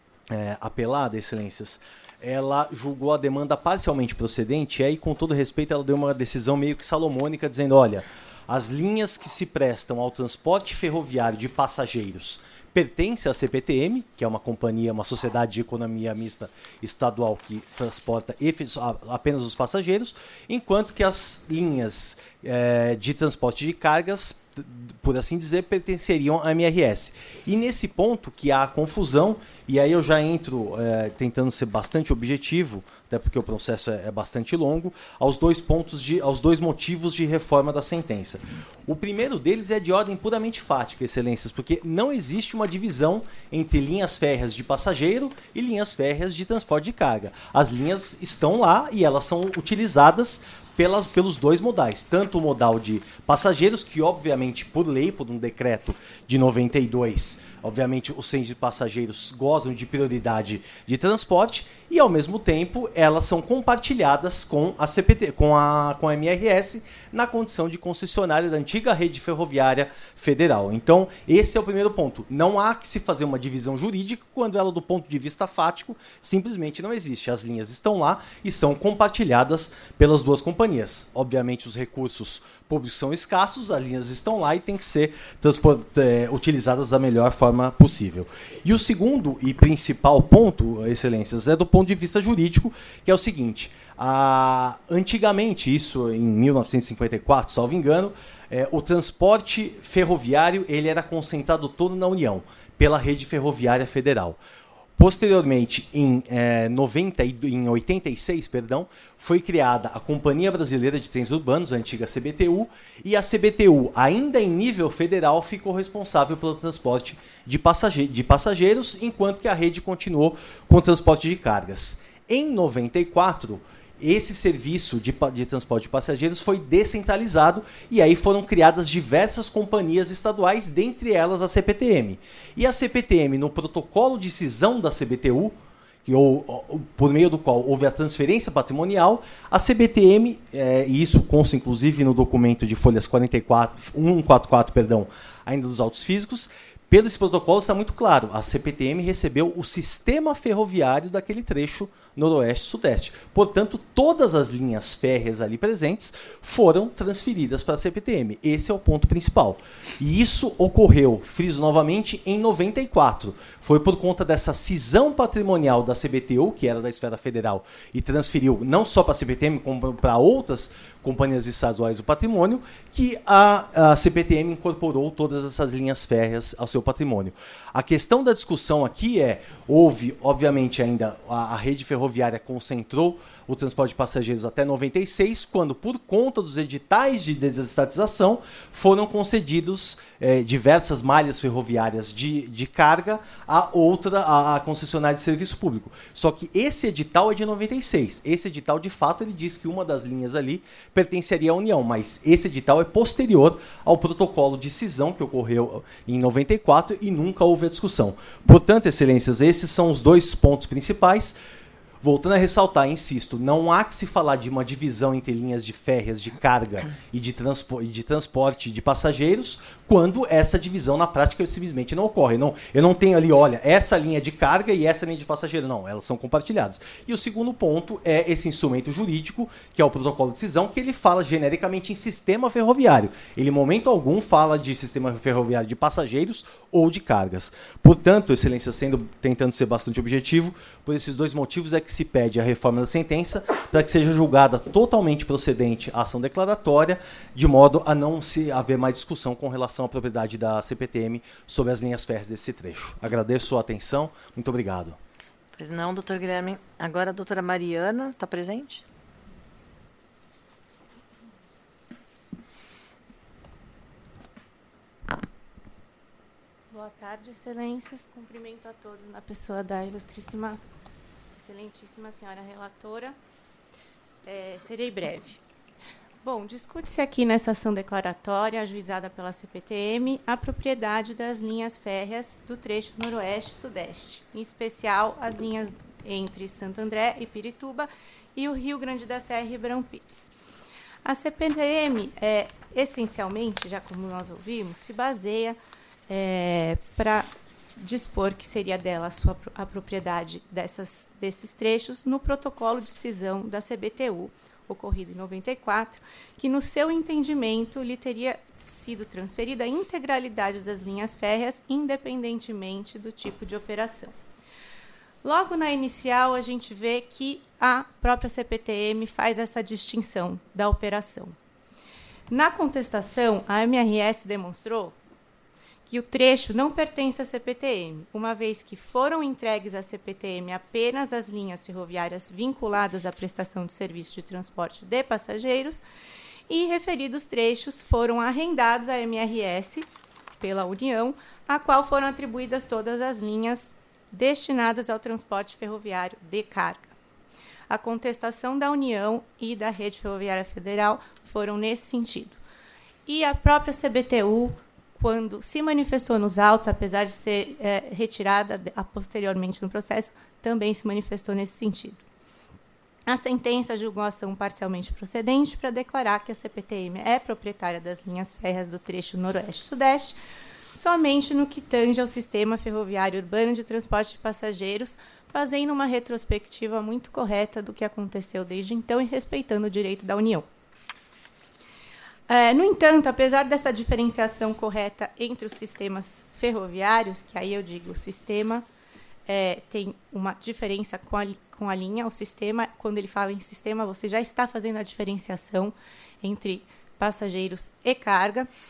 é, apelada, Excelências, ela julgou a demanda parcialmente procedente, e aí, com todo respeito, ela deu uma decisão meio que salomônica, dizendo, olha, as linhas que se prestam ao transporte ferroviário de passageiros pertence à C P T M, que é uma companhia, uma sociedade de economia mista estadual que transporta apenas os passageiros, enquanto que as linhas é, de transporte de cargas, por assim dizer, pertenceriam à M R S. E nesse ponto que há a confusão, e aí eu já entro é, tentando ser bastante objetivo, até porque o processo é, é bastante longo, aos dois pontos de, aos dois motivos de reforma da sentença. O primeiro deles é de ordem puramente fática, Excelências, porque não existe uma divisão entre linhas férreas de passageiro e linhas férreas de transporte de carga. As linhas estão lá e elas são utilizadas Pelas, pelos dois modais, tanto o modal de passageiros, que obviamente por lei, por um decreto de noventa e dois, obviamente os trens de passageiros gozam de prioridade de transporte, e ao mesmo tempo elas são compartilhadas com a C P T, com a, com a M R S, na condição de concessionária da antiga rede ferroviária federal. Então esse é o primeiro ponto, não há que se fazer uma divisão jurídica quando ela, do ponto de vista fático, simplesmente não existe. As linhas estão lá e são compartilhadas pelas duas companhias. Obviamente os recursos públicos são escassos, as linhas estão lá e têm que ser é, utilizadas da melhor forma possível. E o segundo e principal ponto, Excelências, é do ponto de vista jurídico, que é o seguinte: a, antigamente, isso em mil novecentos e cinquenta e quatro, salvo engano, é, o transporte ferroviário ele era concentrado todo na União, pela rede ferroviária federal. Posteriormente, em, eh, noventa, em oitenta e seis, perdão, foi criada a Companhia Brasileira de Trens Urbanos, a antiga C B T U, e a C B T U, ainda em nível federal, ficou responsável pelo transporte de, passage- de passageiros, enquanto que a rede continuou com o transporte de cargas. Em noventa e quatro, esse serviço de, de transporte de passageiros foi descentralizado e aí foram criadas diversas companhias estaduais, dentre elas a C P T M. E a C P T M, no protocolo de cisão da C B T U, que, ou, ou, por meio do qual houve a transferência patrimonial, a C B T M, é, e isso consta inclusive no documento de folhas quarenta e quatro, cento e quarenta e quatro, perdão, ainda dos autos físicos, pelo esse protocolo está muito claro, a C P T M recebeu o sistema ferroviário daquele trecho noroeste-sudeste. Portanto, todas as linhas férreas ali presentes foram transferidas para a C P T M. Esse é o ponto principal. E isso ocorreu, friso novamente, em noventa e quatro. Foi por conta dessa cisão patrimonial da C B T U, que era da esfera federal, e transferiu não só para a C P T M, como para outras companhias estaduais do patrimônio, que a, a C P T M incorporou todas essas linhas férreas ao seu patrimônio. A questão da discussão aqui é, houve, obviamente, ainda a, a rede ferroviária concentrou o transporte de passageiros até noventa e seis, quando, por conta dos editais de desestatização, foram concedidos eh, diversas malhas ferroviárias de, de carga a outra, a, a concessionária de serviço público. Só que esse edital é de noventa e seis. Esse edital, de fato, ele diz que uma das linhas ali pertenceria à União, mas esse edital é posterior ao protocolo de cisão que ocorreu em noventa e quatro e nunca houve a discussão. Portanto, excelências, esses são os dois pontos principais. Voltando a ressaltar, insisto, não há que se falar de uma divisão entre linhas de férreas de carga e de, transpo e de transporte de passageiros, quando essa divisão na prática simplesmente não ocorre. Não, eu não tenho ali, olha, essa linha de carga e essa linha de passageiro. Não, elas são compartilhadas. E o segundo ponto é esse instrumento jurídico, que é o protocolo de cisão, que ele fala genericamente em sistema ferroviário. Ele, em momento algum, fala de sistema ferroviário de passageiros ou de cargas. Portanto, excelência, sendo, tentando ser bastante objetivo, por esses dois motivos é que se pede a reforma da sentença para que seja julgada totalmente procedente a ação declaratória, de modo a não se haver mais discussão com relação à propriedade da C P T M sobre as linhas férreas desse trecho. Agradeço a atenção. Muito obrigado. Pois não, doutor Guilherme. Agora a doutora Mariana está presente? Boa tarde, excelências. Cumprimento a todos na pessoa da ilustríssima, excelentíssima senhora relatora. É, serei breve. Bom, discute-se aqui nessa ação declaratória, ajuizada pela C P T M, a propriedade das linhas férreas do trecho noroeste-sudeste, em especial as linhas entre Santo André e Pirituba e o Rio Grande da Serra e Ribeirão Pires. A C P T M, é, essencialmente, já como nós ouvimos, se baseia é, para dispor que seria dela a, sua, a propriedade dessas, desses trechos no protocolo de cisão da C B T U, ocorrido em noventa e quatro, que, no seu entendimento, lhe teria sido transferida a integralidade das linhas férreas, independentemente do tipo de operação. Logo na inicial, a gente vê que a própria C P T M faz essa distinção da operação. Na contestação, a M R S demonstrou que o trecho não pertence à C P T M, uma vez que foram entregues à C P T M apenas as linhas ferroviárias vinculadas à prestação de serviço de transporte de passageiros e referidos trechos foram arrendados à M R S pela União, a qual foram atribuídas todas as linhas destinadas ao transporte ferroviário de carga. A contestação da União e da Rede Ferroviária Federal foram nesse sentido. E a própria C B T U, quando se manifestou nos autos, apesar de ser é, retirada a, posteriormente no processo, também se manifestou nesse sentido. A sentença julgou a ação parcialmente procedente para declarar que a C P T M é proprietária das linhas férreas do trecho noroeste-sudeste, somente no que tange ao sistema ferroviário urbano de transporte de passageiros, fazendo uma retrospectiva muito correta do que aconteceu desde então e respeitando o direito da União. É, no entanto, apesar dessa diferenciação correta entre os sistemas ferroviários, que aí eu digo o sistema é, tem uma diferença com a, com a linha, o sistema, quando ele fala em sistema, você já está fazendo a diferenciação entre passageiros e carga.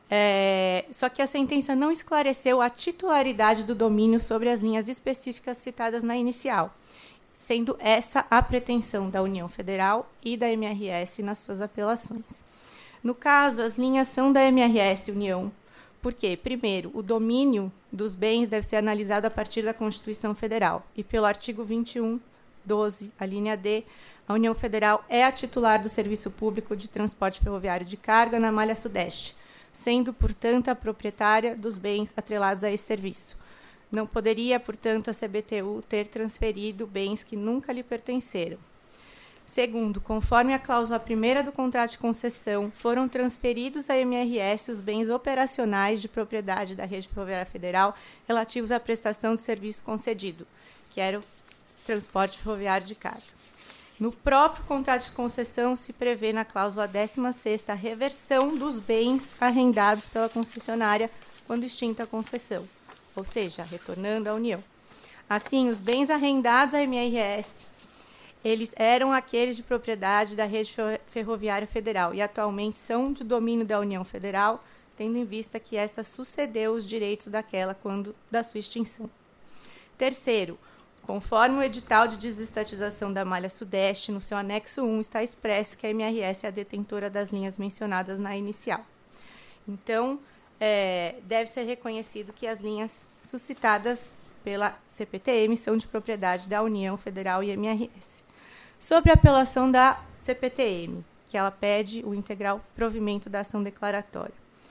É, só que a sentença não esclareceu a titularidade do domínio sobre as linhas específicas citadas na inicial, sendo essa a pretensão da União Federal e da M R S nas suas apelações. No caso, as linhas são da M R S União, porque, primeiro, o domínio dos bens deve ser analisado a partir da Constituição Federal, e pelo artigo vinte e um, doze, a linha D, a União Federal é a titular do Serviço Público de Transporte Ferroviário de Carga na Malha Sudeste, sendo, portanto, a proprietária dos bens atrelados a esse serviço. Não poderia, portanto, a C B T U ter transferido bens que nunca lhe pertenceram. Segundo, conforme a cláusula primeira do contrato de concessão, foram transferidos à M R S os bens operacionais de propriedade da Rede Ferroviária Federal relativos à prestação de serviço concedido, que era o transporte ferroviário de carga. No próprio contrato de concessão se prevê na cláusula décima sexta a reversão dos bens arrendados pela concessionária quando extinta a concessão, ou seja, retornando à União. Assim, os bens arrendados à M R S, eles eram aqueles de propriedade da Rede Ferroviária Federal e atualmente são de domínio da União Federal, tendo em vista que essa sucedeu os direitos daquela quando da sua extinção. Terceiro, conforme o edital de desestatização da Malha Sudeste, no seu anexo um, está expresso que a M R S é a detentora das linhas mencionadas na inicial. Então, é, deve ser reconhecido que as linhas suscitadas pela C P T M são de propriedade da União Federal e M R S. Sobre a apelação da C P T M, que ela pede o integral provimento da ação declaratória.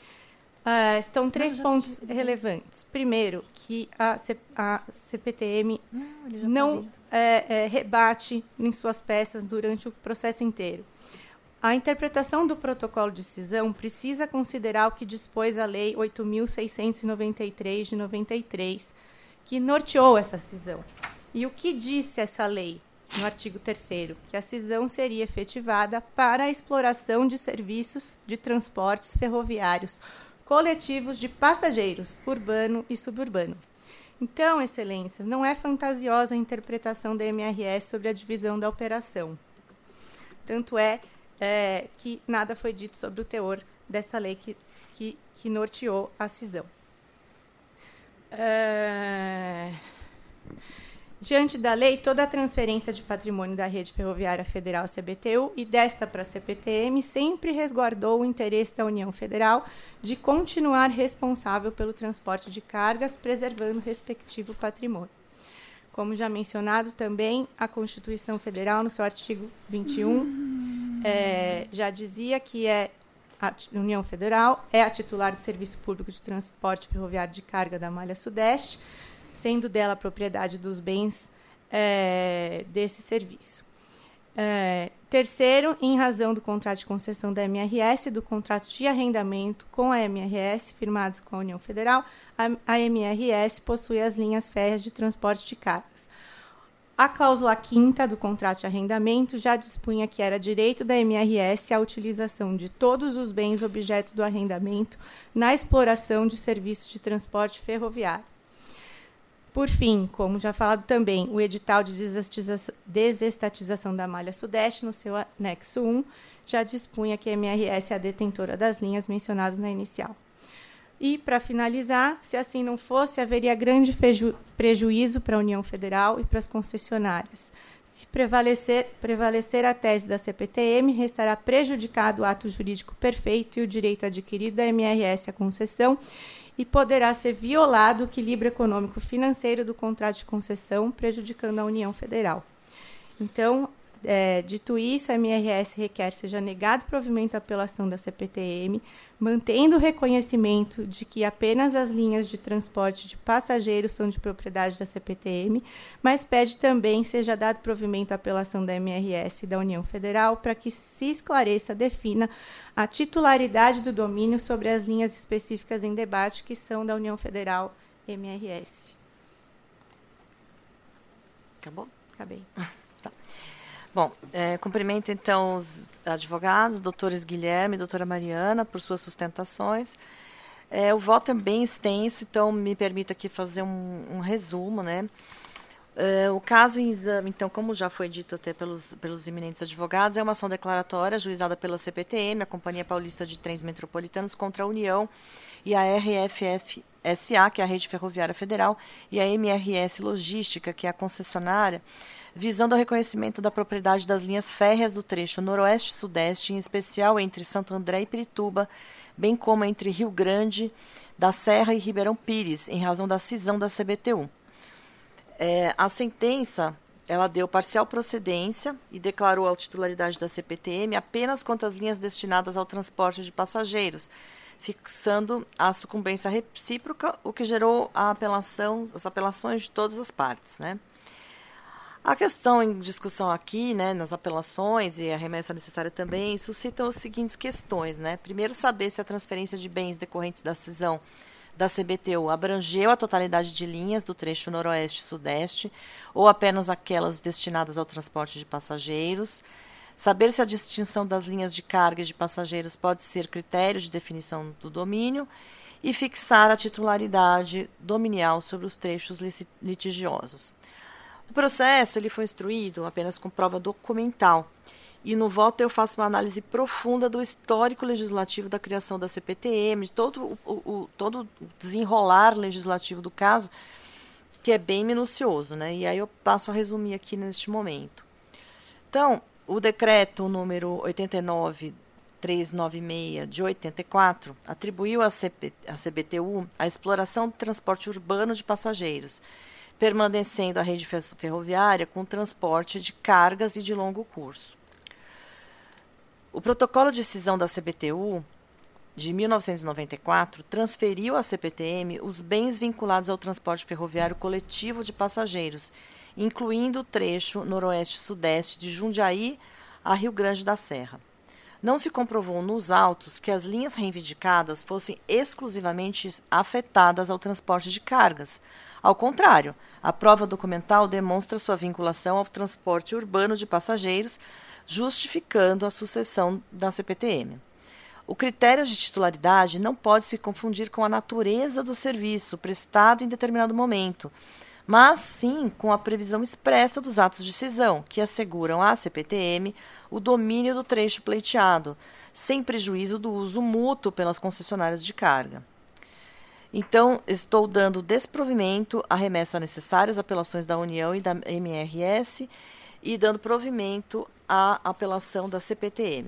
Uh, estão três não, pontos pedi. relevantes. Primeiro, que a, C, a C P T M não, não é, é, rebate em suas peças durante o processo inteiro. A interpretação do protocolo de cisão precisa considerar o que dispôs a Lei oito mil seiscentos e noventa e três, de noventa e três, que norteou essa cisão. E o que disse essa lei? No artigo terceiro, que a cisão seria efetivada para a exploração de serviços de transportes ferroviários coletivos de passageiros, urbano e suburbano. Então, excelências, não é fantasiosa a interpretação da M R S sobre a divisão da operação. Tanto é, é que nada foi dito sobre o teor dessa lei que, que, que norteou a cisão. É... Diante da lei, toda a transferência de patrimônio da Rede Ferroviária Federal C B T U e desta para a C P T M sempre resguardou o interesse da União Federal de continuar responsável pelo transporte de cargas, preservando o respectivo patrimônio. Como já mencionado também, a Constituição Federal, no seu artigo vinte e um, é, já dizia que é a União Federal é a titular do Serviço Público de Transporte Ferroviário de Carga da Malha Sudeste, sendo dela a propriedade dos bens é, desse serviço. É, terceiro, em razão do contrato de concessão da M R S e do contrato de arrendamento com a M R S, firmados com a União Federal, a, a M R S possui as linhas férreas de transporte de cargas. A cláusula quinta do contrato de arrendamento já dispunha que era direito da M R S a utilização de todos os bens objeto do arrendamento na exploração de serviços de transporte ferroviário. Por fim, como já falado também, o edital de desestatização da Malha Sudeste, no seu anexo um, já dispunha que a M R S é a detentora das linhas mencionadas na inicial. E, para finalizar, se assim não fosse, haveria grande preju- prejuízo para a União Federal e para as concessionárias. Se prevalecer, prevalecer a tese da C P T M, restará prejudicado o ato jurídico perfeito e o direito adquirido da M R S à concessão, e poderá ser violado o equilíbrio econômico-financeiro do contrato de concessão, prejudicando a União Federal. Então, é, dito isso, a M R S requer seja negado provimento à apelação da C P T M, mantendo o reconhecimento de que apenas as linhas de transporte de passageiros são de propriedade da C P T M, mas pede também seja dado provimento à apelação da M R S e da União Federal para que se esclareça, defina a titularidade do domínio sobre as linhas específicas em debate, que são da União Federal e M R S. Acabou? Acabei. Tá. Bom, é, cumprimento então os advogados, doutores Guilherme e doutora Mariana, por suas sustentações. É, o voto é bem extenso, então me permito aqui fazer um, um resumo, né? Uh, o caso em exame, então, como já foi dito até pelos, pelos eminentes advogados, é uma ação declaratória ajuizada pela C P T M, a Companhia Paulista de Trens Metropolitanos, contra a União e a R F F S A, que é a Rede Ferroviária Federal, e a M R S Logística, que é a concessionária, visando ao reconhecimento da propriedade das linhas férreas do trecho noroeste-sudeste, em especial entre Santo André e Pirituba, bem como entre Rio Grande da Serra e Ribeirão Pires, em razão da cisão da C B T U. É, a sentença, ela deu parcial procedência e declarou a titularidade da C P T M apenas quanto às linhas destinadas ao transporte de passageiros, fixando a sucumbência recíproca, o que gerou a apelação, as apelações de todas as partes, né? A questão em discussão aqui, né, nas apelações e a remessa necessária também, suscitam as seguintes questões, né? Primeiro, saber se a transferência de bens decorrentes da cisão da C B T U abrangeu a totalidade de linhas do trecho noroeste-sudeste ou apenas aquelas destinadas ao transporte de passageiros. Saber se a distinção das linhas de carga e de passageiros pode ser critério de definição do domínio e fixar a titularidade dominial sobre os trechos litigiosos. O processo ele foi instruído apenas com prova documental. E no voto eu faço uma análise profunda do histórico legislativo da criação da C P T M, de todo o, o, todo o desenrolar legislativo do caso, que é bem minucioso, né? E aí eu passo a resumir aqui neste momento. Então, o decreto número oitenta e nove mil trezentos e noventa e seis, de oitenta e quatro, atribuiu à C B T U a exploração do transporte urbano de passageiros, permanecendo a rede ferroviária com transporte de cargas e de longo curso. O protocolo de cisão da C B T U, de mil novecentos e noventa e quatro, transferiu à C P T M os bens vinculados ao transporte ferroviário coletivo de passageiros, incluindo o trecho noroeste-sudeste de Jundiaí a Rio Grande da Serra. Não se comprovou nos autos que as linhas reivindicadas fossem exclusivamente afetadas ao transporte de cargas. Ao contrário, a prova documental demonstra sua vinculação ao transporte urbano de passageiros, justificando a sucessão da C P T M. O critério de titularidade não pode se confundir com a natureza do serviço prestado em determinado momento, mas sim com a previsão expressa dos atos de cisão, que asseguram à C P T M o domínio do trecho pleiteado, sem prejuízo do uso mútuo pelas concessionárias de carga. Então, estou dando desprovimento à remessa necessária às apelações da União e da M R S e dando provimento à apelação da C P T M.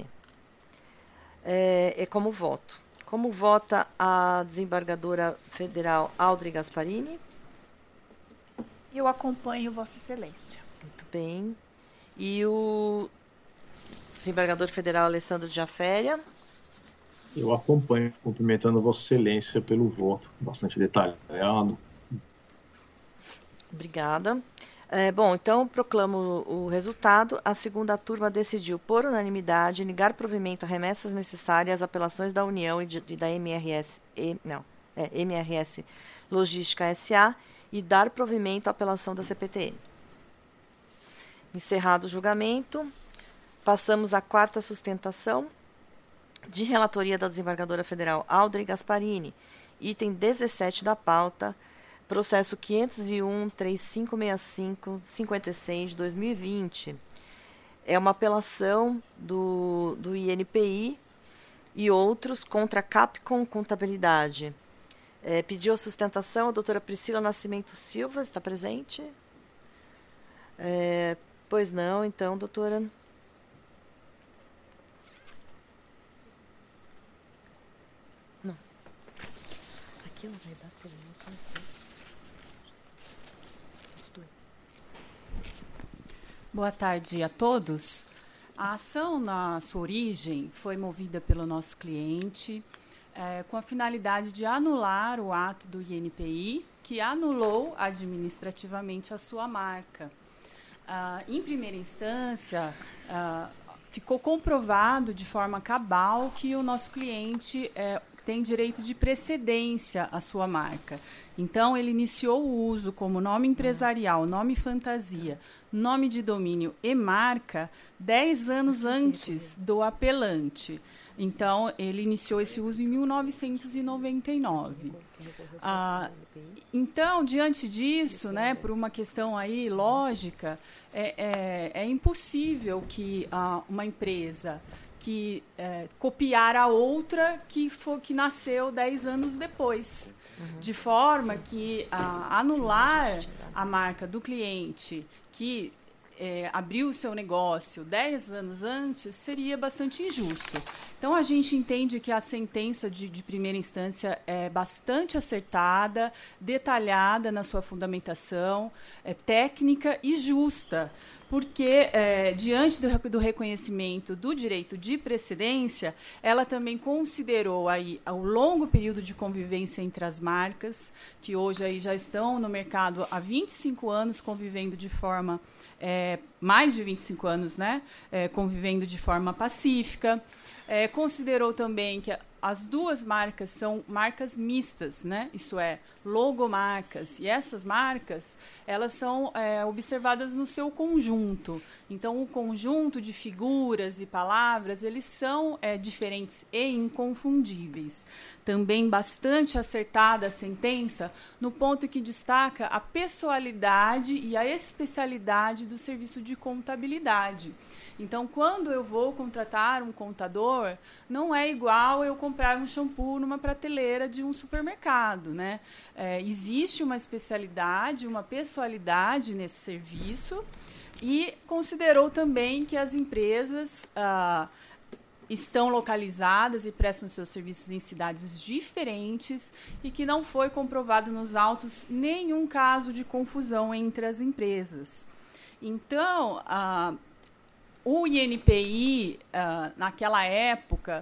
É, é como voto. Como vota a desembargadora federal Audrey Gasparini? Eu acompanho Vossa Excelência. Muito bem. E o desembargador federal Alessandro de Jaféria? Eu acompanho, cumprimentando Vossa Excelência pelo voto, bastante detalhado. Obrigada. É, bom, então proclamo o resultado. A segunda turma decidiu, por unanimidade, negar provimento a remessas necessárias às apelações da União e, de, e da M R S, e, não, é, M R S Logística S A e dar provimento à apelação da C P T M. Encerrado o julgamento, passamos à quarta sustentação de relatoria da desembargadora federal Audrey Gasparini, item dezessete da pauta, processo quinhentos e um, três mil quinhentos e sessenta e cinco, cinquenta e seis de dois mil e vinte. É uma apelação do, do I N P I e outros contra a Capcom Contabilidade. É, pediu a sustentação a doutora Priscila Nascimento Silva, está presente? É, pois não, então, doutora. Não. Aqui ela vai dar provimento aos dois. Os dois. Boa tarde a todos. A ação, na sua origem, foi movida pelo nosso cliente, É, com a finalidade de anular o ato do I N P I, que anulou administrativamente a sua marca. Ah, em primeira instância, ah, ficou comprovado de forma cabal que o nosso cliente eh, tem direito de precedência à sua marca. Então, ele iniciou o uso como nome empresarial, nome fantasia, nome de domínio e marca dez anos antes do apelante. Então, ele iniciou esse uso em mil novecentos e noventa e nove. Ah, então, diante disso, né, por uma questão aí lógica, é, é, é impossível que ah, uma empresa que é, copiar a outra que, for, que nasceu dez anos depois. Uhum. De forma Sim. que ah, anular Sim, a marca do cliente que É, abriu o seu negócio dez anos antes seria bastante injusto. Então, a gente entende que a sentença de, de primeira instância é bastante acertada, detalhada na sua fundamentação, é técnica e justa, porque, é, diante do, do reconhecimento do direito de precedência, ela também considerou aí o longo período de convivência entre as marcas, que hoje aí já estão no mercado há vinte e cinco anos, convivendo de forma É, mais de vinte e cinco anos, né, é, convivendo de forma pacífica. É, considerou também que as duas marcas são marcas mistas, né, isso é, logomarcas, e essas marcas elas são é, observadas no seu conjunto. Então, o conjunto de figuras e palavras, eles são é, diferentes e inconfundíveis. Também bastante acertada a sentença no ponto que destaca a pessoalidade e a especialidade do serviço de contabilidade. Então, quando eu vou contratar um contador, não é igual eu comprar um shampoo numa prateleira de um supermercado, né? É, existe uma especialidade, uma pessoalidade nesse serviço, e considerou também que as empresas ah, estão localizadas e prestam seus serviços em cidades diferentes e que não foi comprovado nos autos nenhum caso de confusão entre as empresas. Então, ah, o I N P I, ah, naquela época,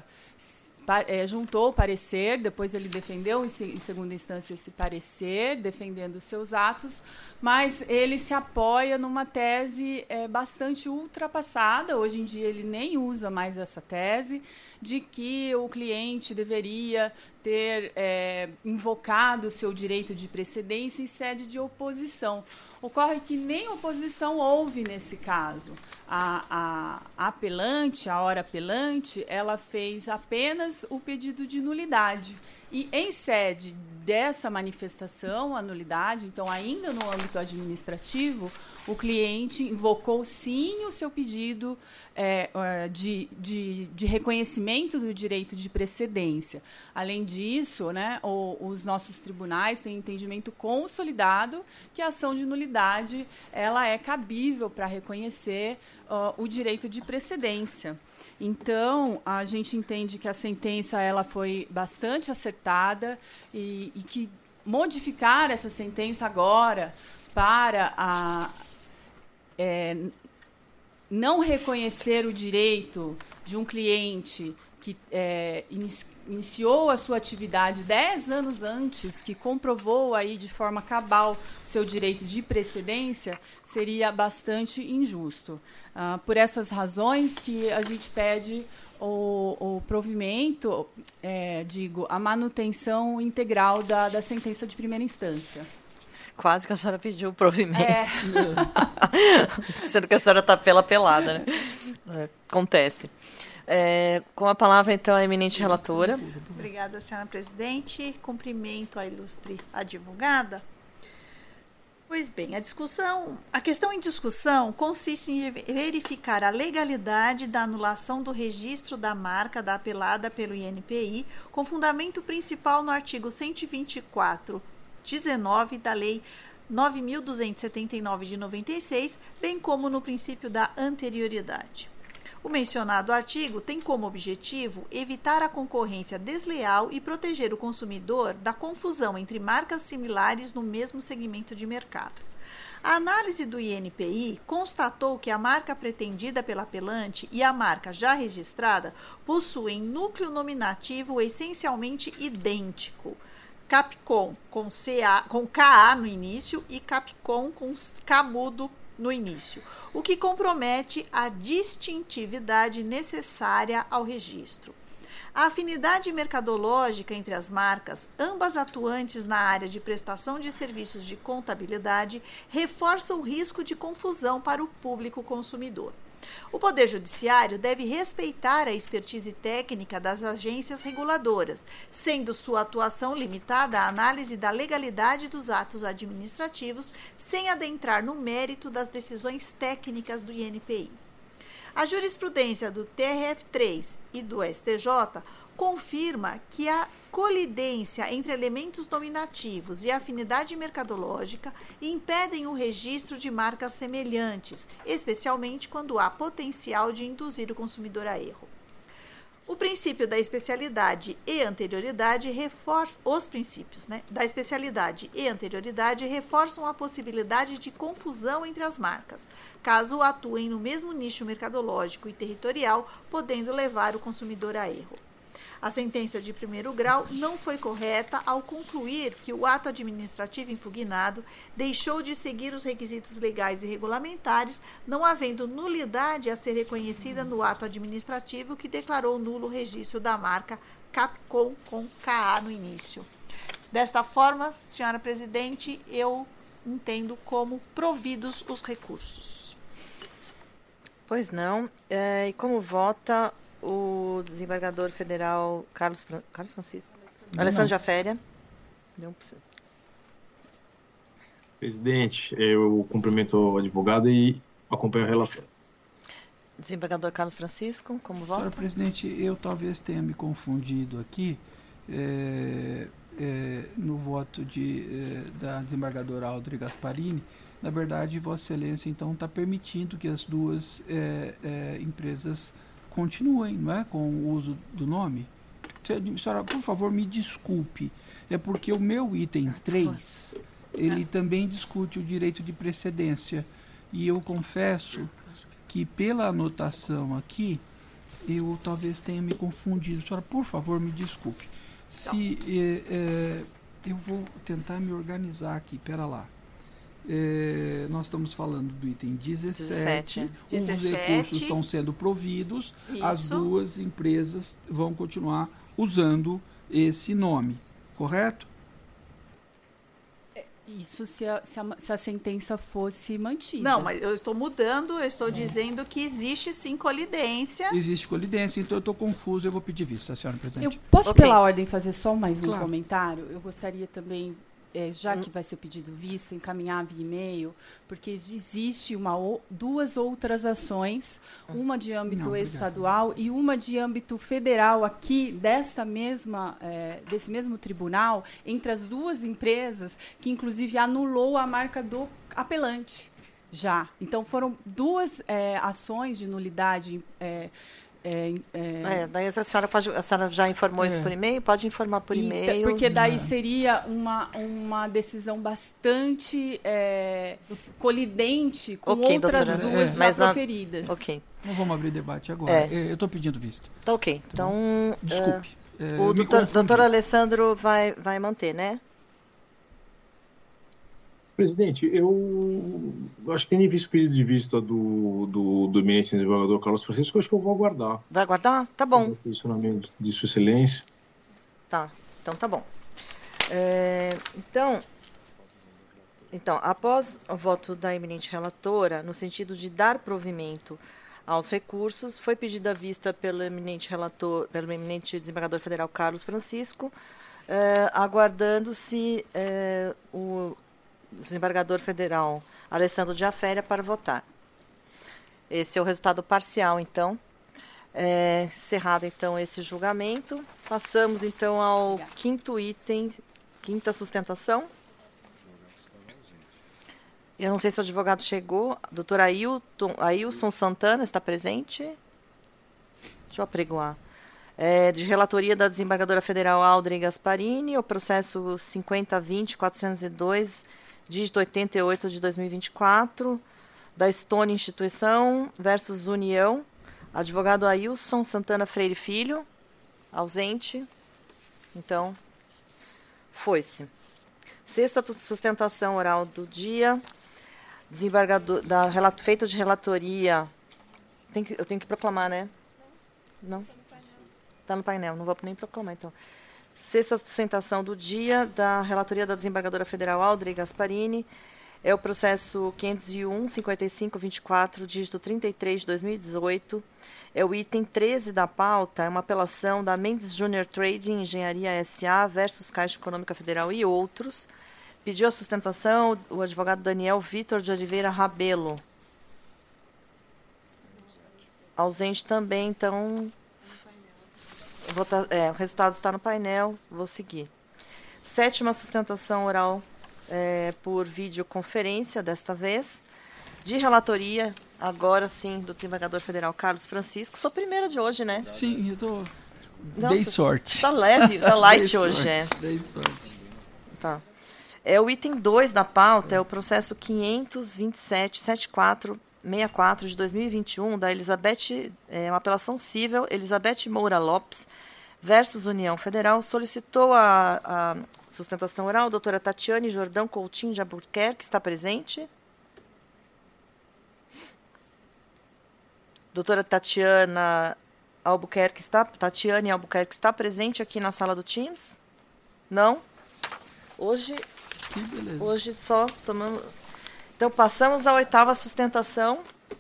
É, juntou o parecer, depois ele defendeu em, em segunda instância esse parecer, defendendo os seus atos, mas ele se apoia numa tese é, bastante ultrapassada, hoje em dia ele nem usa mais essa tese, de que o cliente deveria ter é, invocado o seu direito de precedência em sede de oposição. Ocorre que nem oposição houve nesse caso. A, a, a apelante, a hora apelante, ela fez apenas o pedido de nulidade. E em sede dessa manifestação, a nulidade, então ainda no âmbito administrativo, o cliente invocou sim o seu pedido é, de, de, de reconhecimento do direito de precedência. Além disso, né, o, os nossos tribunais têm entendimento consolidado que a ação de nulidade ela é cabível para reconhecer uh, o direito de precedência. Então, a gente entende que a sentença ela foi bastante acertada e, e que modificar essa sentença agora para a, é, não reconhecer o direito de um cliente que é, iniciou a sua atividade dez anos antes, que comprovou aí de forma cabal seu direito de precedência, seria bastante injusto. Ah, por essas razões que a gente pede o, o provimento, é, digo, a manutenção integral da, da sentença de primeira instância. Quase que a senhora pediu o provimento. É. Sendo que a senhora está pela pelada, né? É, acontece. É, com a palavra, então, a eminente relatora. Obrigada, senhora presidente. Cumprimento a ilustre advogada. Pois bem, a discussão, a questão em discussão consiste em verificar a legalidade da anulação do registro da marca da apelada pelo I N P I, com fundamento principal no artigo cento e vinte e quatro, dezenove da Lei nove mil duzentos e setenta e nove de noventa e seis, bem como no princípio da anterioridade. O mencionado artigo tem como objetivo evitar a concorrência desleal e proteger o consumidor da confusão entre marcas similares no mesmo segmento de mercado. A análise do I N P I constatou que a marca pretendida pela apelante e a marca já registrada possuem núcleo nominativo essencialmente idêntico. Capcom com, C A, com K A no início e Capcom com K mudo no início, o que compromete a distintividade necessária ao registro. A afinidade mercadológica entre as marcas, ambas atuantes na área de prestação de serviços de contabilidade, reforça o risco de confusão para o público consumidor. O Poder Judiciário deve respeitar a expertise técnica das agências reguladoras, sendo sua atuação limitada à análise da legalidade dos atos administrativos, sem adentrar no mérito das decisões técnicas do I N P I. A jurisprudência do T R F três e do S T J confirma que a colidência entre elementos nominativos e afinidade mercadológica impedem o registro de marcas semelhantes, especialmente quando há potencial de induzir o consumidor a erro. O princípio da especialidade e anterioridade reforça os princípios, né, da especialidade e anterioridade reforçam a possibilidade de confusão entre as marcas, caso atuem no mesmo nicho mercadológico e territorial, podendo levar o consumidor a erro. A sentença de primeiro grau não foi correta ao concluir que o ato administrativo impugnado deixou de seguir os requisitos legais e regulamentares, não havendo nulidade a ser reconhecida no ato administrativo que declarou nulo o registro da marca Capcom com K A no início. Desta forma, senhora presidente, eu entendo como providos os recursos. Pois não. É, e como vota o desembargador federal Carlos, Fran... Carlos Francisco? Não, Alessandro Jaféria. Não precisa. Presidente, eu cumprimento o advogado e acompanho o relator. Desembargador Carlos Francisco, como vota? Senhora presidente, eu talvez tenha me confundido aqui é, é, no voto de, é, da desembargadora Audrey Gasparini. Na verdade, Vossa Excelência, então, está permitindo que as duas é, é, empresas continuem, não é, com o uso do nome. Senhora, por favor, me desculpe. É porque o meu item três, ele também discute o direito de precedência. E eu confesso que pela anotação aqui, eu talvez tenha me confundido. Senhora, por favor, me desculpe. Se é, é, eu vou tentar me organizar aqui, pera lá. É, nós estamos falando do item dezessete, os recursos estão sendo providos, isso. As duas empresas vão continuar usando esse nome, correto? Isso se a, se, a, se a sentença fosse mantida. Não, mas eu estou mudando, eu estou é. dizendo que existe sim colidência. Existe colidência, então eu estou confuso, eu vou pedir vista, senhora presidente. Eu posso, okay. pela ordem, fazer só mais um claro. comentário? Eu gostaria também... É, já que vai ser pedido vista, encaminhar via e-mail, porque existe uma, duas outras ações, uma de âmbito Não, estadual e uma de âmbito federal aqui desta mesma, é, desse mesmo tribunal, entre as duas empresas, que inclusive anulou a marca do apelante já. Então foram duas é, ações de nulidade. É, É, é... É, daí a senhora, pode, a senhora já informou é. isso por e-mail? Pode informar por e-mail. Porque daí seria uma, uma decisão bastante é, colidente com okay, outras doutora. duas é. já Mas proferidas. Na... Ok. Não vamos abrir debate agora. É. Eu estou pedindo vista. Tá ok. Tá então, desculpe. Uh, o doutor, doutor Alessandro vai, vai manter, né? Presidente, eu acho que tem visto o pedido de vista do, do, do eminente desembargador Carlos Francisco, eu acho que eu vou aguardar. Vai aguardar? Tá bom. O posicionamento de Sua Excelência. Tá, então tá bom. É, então, então, após o voto da eminente relatora, no sentido de dar provimento aos recursos, foi pedida a vista pelo eminente relator, pelo eminente desembargador federal Carlos Francisco, é, aguardando-se é, o desembargador federal Alessandro Jaféria para votar. Esse é o resultado parcial, então. É, encerrado, então, esse julgamento. Passamos, então, ao Obrigada. quinto item, quinta sustentação. Eu não sei se o advogado chegou. Doutor Ailton, Ailson Santana está presente? Deixa eu apregoar. É, de relatoria da desembargadora federal Audrey Gasparini, o processo cinquenta vinte quatrocentos e dois, dígito oitenta e oito de dois mil e vinte e quatro, da Stone Instituição versus União, advogado Ailson Santana Freire Filho, ausente. Então, foi-se. Sexta sustentação oral do dia, desembargador, da, feito de relatoria. Tem que, eu tenho que proclamar, né? Não? Está no painel, não vou nem proclamar, então. Sexta sustentação do dia, da relatoria da desembargadora federal Audrey Gasparini, É o processo quinhentos e um, cinquenta e cinco, vinte e quatro, dígito trinta e três de dois mil e dezoito. É o item treze da pauta, é uma apelação da Mendes Junior Trading Engenharia S A versus Caixa Econômica Federal e outros. Pediu a sustentação o advogado Daniel Vitor de Oliveira Rabelo. Ausente também, então... Vota, é, o resultado está no painel, vou seguir. Sétima sustentação oral é, por videoconferência, desta vez. De relatoria, agora sim, do desembargador federal Carlos Francisco. Sou a primeira de hoje, né? Sim, eu tô... Nossa, Dei sorte. Tá leve, tá light Dei hoje, sorte, é. Dei sorte. Tá. É o item dois da pauta, é o processo quinhentos, vinte e sete, setenta e quatro, sessenta e quatro de dois mil e vinte e um, da Elizabeth, é uma apelação cível, Elizabeth Moura Lopes versus União Federal. Solicitou a, a sustentação oral, a doutora Tatiane Jordão Coutinho de Albuquerque, está presente. Doutora Tatiana Albuquerque está, Tatiane Albuquerque está presente aqui na sala do Teams? Não? Hoje, hoje só tomamos... Então, passamos à oitava sustentação.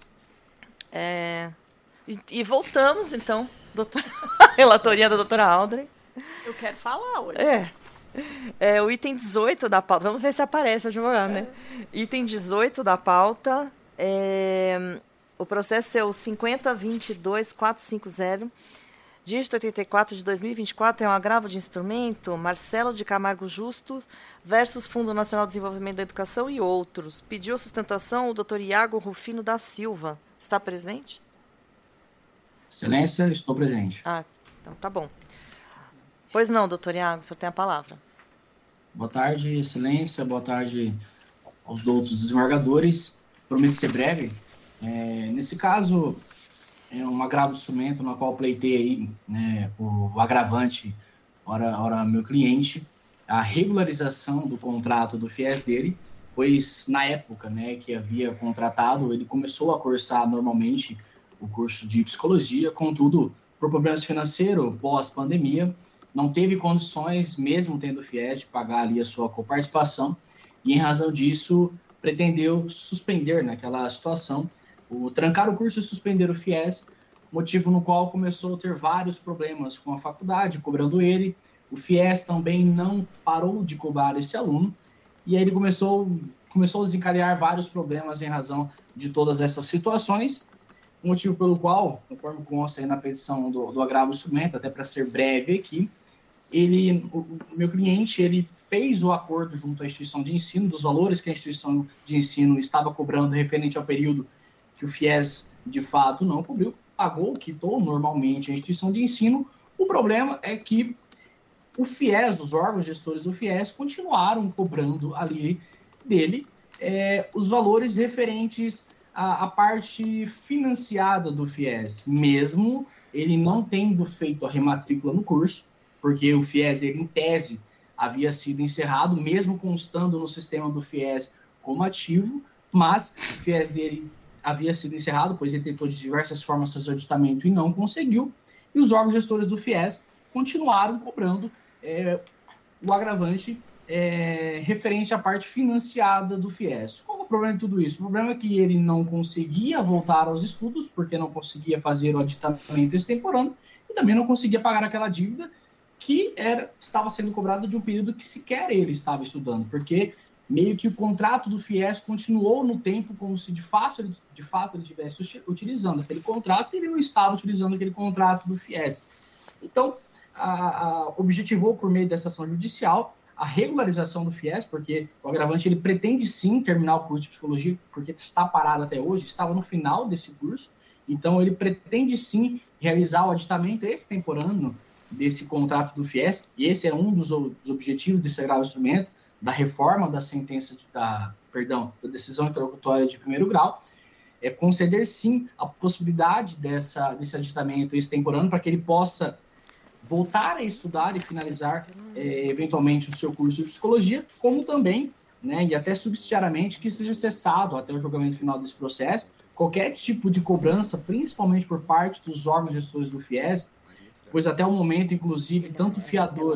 É, e, e voltamos, então, doutora, a relatoria da doutora Aldrin. Eu quero falar hoje. É. É o item dezoito da pauta. Vamos ver se aparece o advogado, né? Item dezoito da pauta. É, o processo é o cinquenta, vinte e dois, quatrocentos e cinquenta, dígito oitenta e quatro de dois mil e vinte e quatro, é um agravo de instrumento, Marcelo de Camargo Justo versus Fundo Nacional de Desenvolvimento da Educação e outros. Pediu a sustentação o doutor Iago Rufino da Silva. Está presente? Excelência, estou presente. Ah, então tá bom. Pois não, doutor Iago, o senhor tem a palavra. Boa tarde, Excelência, boa tarde aos outros desembargadores. Prometo ser breve. É, nesse caso, é um agravo de instrumento no qual pleitei aí, né, o, o agravante, ora, ora meu cliente, a regularização do contrato do FIES dele, pois na época, né, que havia contratado, ele começou a cursar normalmente o curso de psicologia, contudo, por problemas financeiros, pós-pandemia, não teve condições, mesmo tendo FIES, de pagar ali a sua coparticipação, e em razão disso, pretendeu suspender naquela situação, o trancar o curso e suspender o FIES, motivo no qual começou a ter vários problemas com a faculdade, cobrando ele. O FIES também não parou de cobrar esse aluno, e aí ele começou, começou a desencadear vários problemas em razão de todas essas situações, motivo pelo qual, conforme consta aí na petição do, do agravo do instrumento, até para ser breve aqui, ele, o, o meu cliente ele fez o acordo junto à instituição de ensino, dos valores que a instituição de ensino estava cobrando referente ao período que o FIES, de fato, não cobriu, pagou, quitou normalmente a instituição de ensino. O problema é que o FIES, os órgãos gestores do FIES, continuaram cobrando ali dele é, os valores referentes à, à parte financiada do FIES, mesmo ele não tendo feito a rematrícula no curso, porque o FIES, ele, em tese, havia sido encerrado, mesmo constando no sistema do FIES como ativo, mas o FIES dele havia sido encerrado, pois ele tentou de diversas formas fazer o aditamento e não conseguiu, e os órgãos gestores do FIES continuaram cobrando é, o agravante é, referente à parte financiada do FIES. Qual é o problema de tudo isso? O problema é que ele não conseguia voltar aos estudos, porque não conseguia fazer o aditamento extemporâneo, e também não conseguia pagar aquela dívida que era, estava sendo cobrada de um período que sequer ele estava estudando, porque meio que o contrato do FIES continuou no tempo como se de fato ele, de fato ele estivesse utilizando aquele contrato e ele não estava utilizando aquele contrato do FIES. Então, a, a, objetivou por meio dessa ação judicial a regularização do FIES, porque o agravante ele pretende sim terminar o curso de psicologia, porque está parado até hoje, estava no final desse curso, então ele pretende sim realizar o aditamento extemporâneo desse contrato do FIES, e esse é um dos, dos objetivos desse agravo instrumento, da reforma da sentença, de, da, perdão, da decisão interlocutória de primeiro grau, é conceder sim a possibilidade dessa, desse aditamento extemporâneo para que ele possa voltar a estudar e finalizar é, eventualmente o seu curso de psicologia, como também, né, e até subsidiariamente, que seja cessado até o julgamento final desse processo qualquer tipo de cobrança, principalmente por parte dos órgãos gestores do FIES, pois até o momento, inclusive, tanto o fiador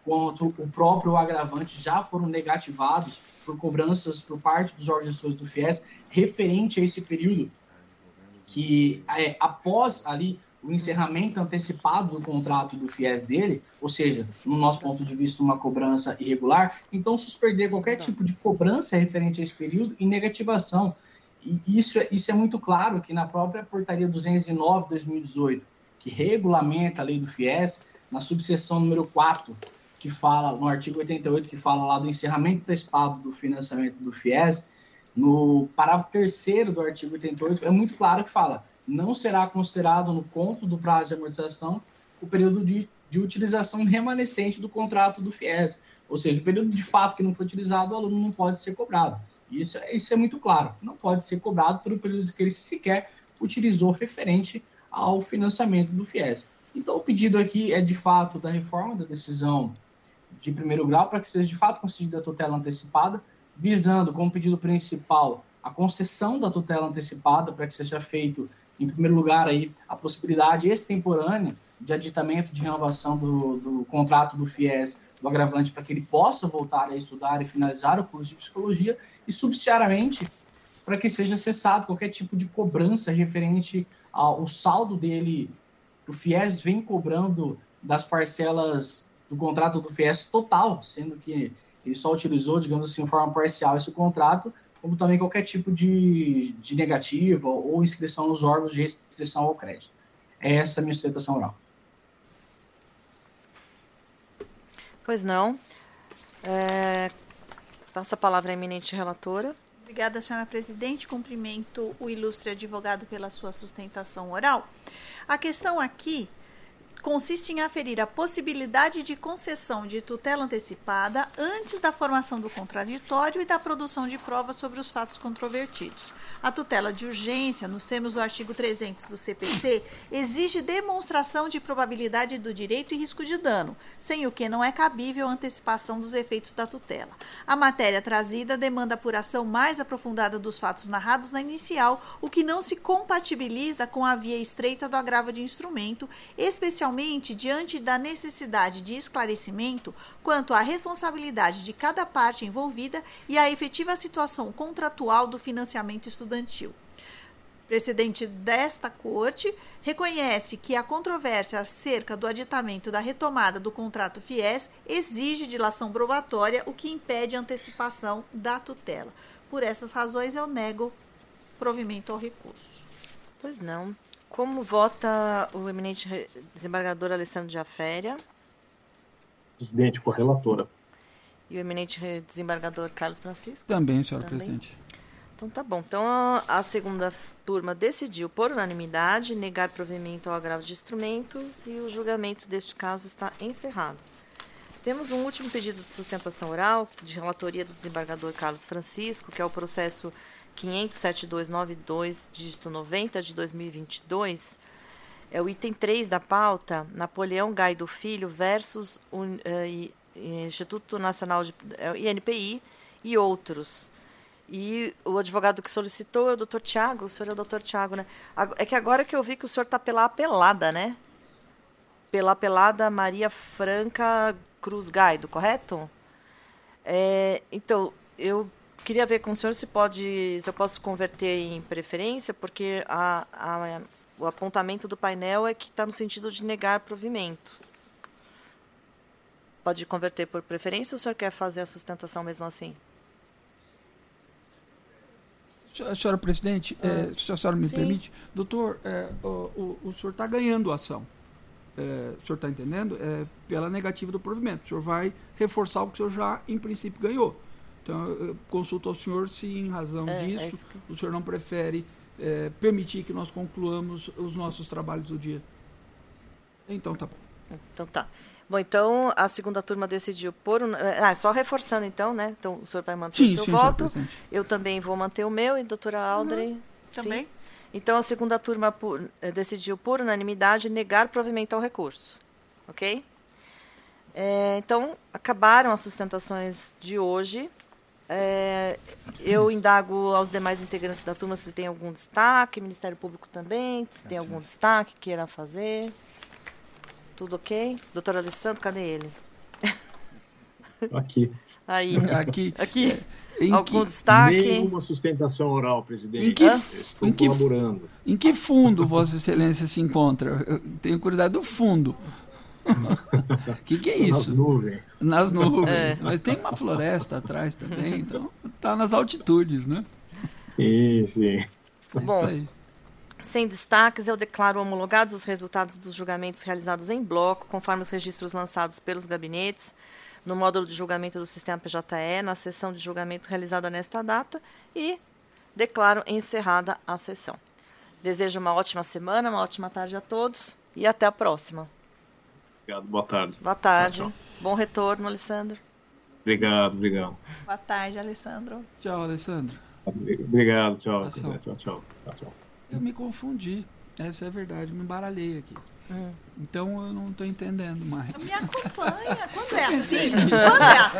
quanto o próprio agravante já foram negativados por cobranças por parte dos órgãos gestores do FIES referente a esse período, que é, após ali o encerramento antecipado do contrato do FIES dele, ou seja, no nosso ponto de vista, uma cobrança irregular, então suspender qualquer tipo de cobrança referente a esse período e negativação. E isso, isso é muito claro que na própria portaria duzentos e nove de dois mil e dezoito, que regulamenta a lei do FIES, na subseção número quatro, que fala, no artigo oitenta e oito, que fala lá do encerramento antecipado do financiamento do FIES, no parágrafo terceiro do artigo oitenta e oito, é muito claro que fala: não será considerado no conto do prazo de amortização o período de, de utilização remanescente do contrato do FIES. Ou seja, o período de fato que não foi utilizado, o aluno não pode ser cobrado. Isso, isso é muito claro. Não pode ser cobrado pelo período que ele sequer utilizou referente ao financiamento do FIES. Então, o pedido aqui é, de fato, da reforma da decisão de primeiro grau para que seja, de fato, concedida a tutela antecipada, visando como pedido principal a concessão da tutela antecipada para que seja feito, em primeiro lugar, aí, a possibilidade extemporânea de aditamento de renovação do, do contrato do FIES, do agravante, para que ele possa voltar a estudar e finalizar o curso de psicologia, e subsidiariamente para que seja cessado qualquer tipo de cobrança referente ao saldo dele. O FIES vem cobrando das parcelas do contrato do FIES total, sendo que ele só utilizou, digamos assim, de forma parcial esse contrato, como também qualquer tipo de, de negativa ou inscrição nos órgãos de restrição ao crédito. É essa a minha sustentação oral. Pois não. É, passo a palavra à eminente relatora. Obrigada, senhora presidente. Cumprimento o ilustre advogado pela sua sustentação oral. A questão aqui consiste em aferir a possibilidade de concessão de tutela antecipada antes da formação do contraditório e da produção de provas sobre os fatos controvertidos. A tutela de urgência, nos termos do artigo trezentos do C P C, exige demonstração de probabilidade do direito e risco de dano, sem o que não é cabível a antecipação dos efeitos da tutela. A matéria trazida demanda apuração mais aprofundada dos fatos narrados na inicial, o que não se compatibiliza com a via estreita do agravo de instrumento, especialmente diante da necessidade de esclarecimento quanto à responsabilidade de cada parte envolvida e à efetiva situação contratual do financiamento estudantil. O precedente desta Corte reconhece que a controvérsia acerca do aditamento da retomada do contrato FIES exige dilação probatória, o que impede a antecipação da tutela. Por essas razões, eu nego provimento ao recurso. Pois não. Como vota o eminente desembargador Alessandro de Aféria? Presidente, com a relatora. E o eminente desembargador Carlos Francisco? Também, senhora Também. presidente. Então tá bom. Então a segunda turma decidiu por unanimidade negar provimento ao agravo de instrumento e o julgamento deste caso está encerrado. Temos um último pedido de sustentação oral de relatoria do desembargador Carlos Francisco, que é o processo quinhentos setenta e dois noventa e dois, dígito noventa de dois mil e vinte e dois, é o item três da pauta, Napoleão Gaido Filho versus o uh, Instituto Nacional de uh, I N P I e outros. E o advogado que solicitou é o doutor Tiago, o senhor é o doutor Tiago, né? É que agora que eu vi que o senhor está pela apelada, né? Pela apelada Maria Franca Cruz Gaido, correto? É, então, eu queria ver com o senhor se pode, se eu posso converter em preferência, porque a, a, o apontamento do painel é que está no sentido de negar provimento. Pode converter por preferência ou o senhor quer fazer a sustentação mesmo assim? Senhora presidente, ah, é, se a senhora me sim. permite, doutor, é, o, o, o senhor está ganhando a ação. É, o senhor está entendendo? É, pela negativa do provimento. O senhor vai reforçar o que o senhor já, em princípio, ganhou. Então, eu consulto ao senhor se, em razão é, disso, é que... o senhor não prefere é, permitir que nós concluamos os nossos trabalhos do dia. Então, tá bom. Então, tá. Bom, então, a segunda turma decidiu por... Ah, só reforçando, então, né? Então, o senhor vai manter sim, o seu sim, voto. Eu também vou manter o meu e a doutora Aldrey... Uhum, também. Sim. Então, a segunda turma por, eh, decidiu, por unanimidade, negar provimento ao recurso. Ok? É, então, acabaram as sustentações de hoje. É, eu indago aos demais integrantes da turma se tem algum destaque, Ministério Público também, se tem algum destaque que queira fazer. Tudo ok? Doutor Alessandro, cadê ele? Aqui. Aí. Aqui. Aqui. Em Algum que, destaque? Nenhuma sustentação oral, presidente. Em que, Eu estou em que, colaborando. em que fundo Vossa Excelência se encontra? Eu tenho curiosidade do fundo. O que, que é isso? Nas nuvens. Nas nuvens. É. Mas tem uma floresta atrás também, então tá nas altitudes, né? Sim, sim. É Bom, isso aí. sem destaques, eu declaro homologados os resultados dos julgamentos realizados em bloco, conforme os registros lançados pelos gabinetes, no módulo de julgamento do Sistema P J E, na sessão de julgamento realizada nesta data, e declaro encerrada a sessão. Desejo uma ótima semana, uma ótima tarde a todos e até a próxima. Obrigado, boa tarde. Boa tarde. Tchau, tchau. Bom retorno, Alessandro. Obrigado, obrigado. Boa tarde, Alessandro. Tchau, Alessandro. Obrigado, tchau. Abração. Tchau, tchau. Tchau, tchau. Eu me confundi. Essa é a verdade, me embaralhei aqui. Hum. Então eu não estou entendendo mais. Me acompanha. Quando é assim? Quando é assim?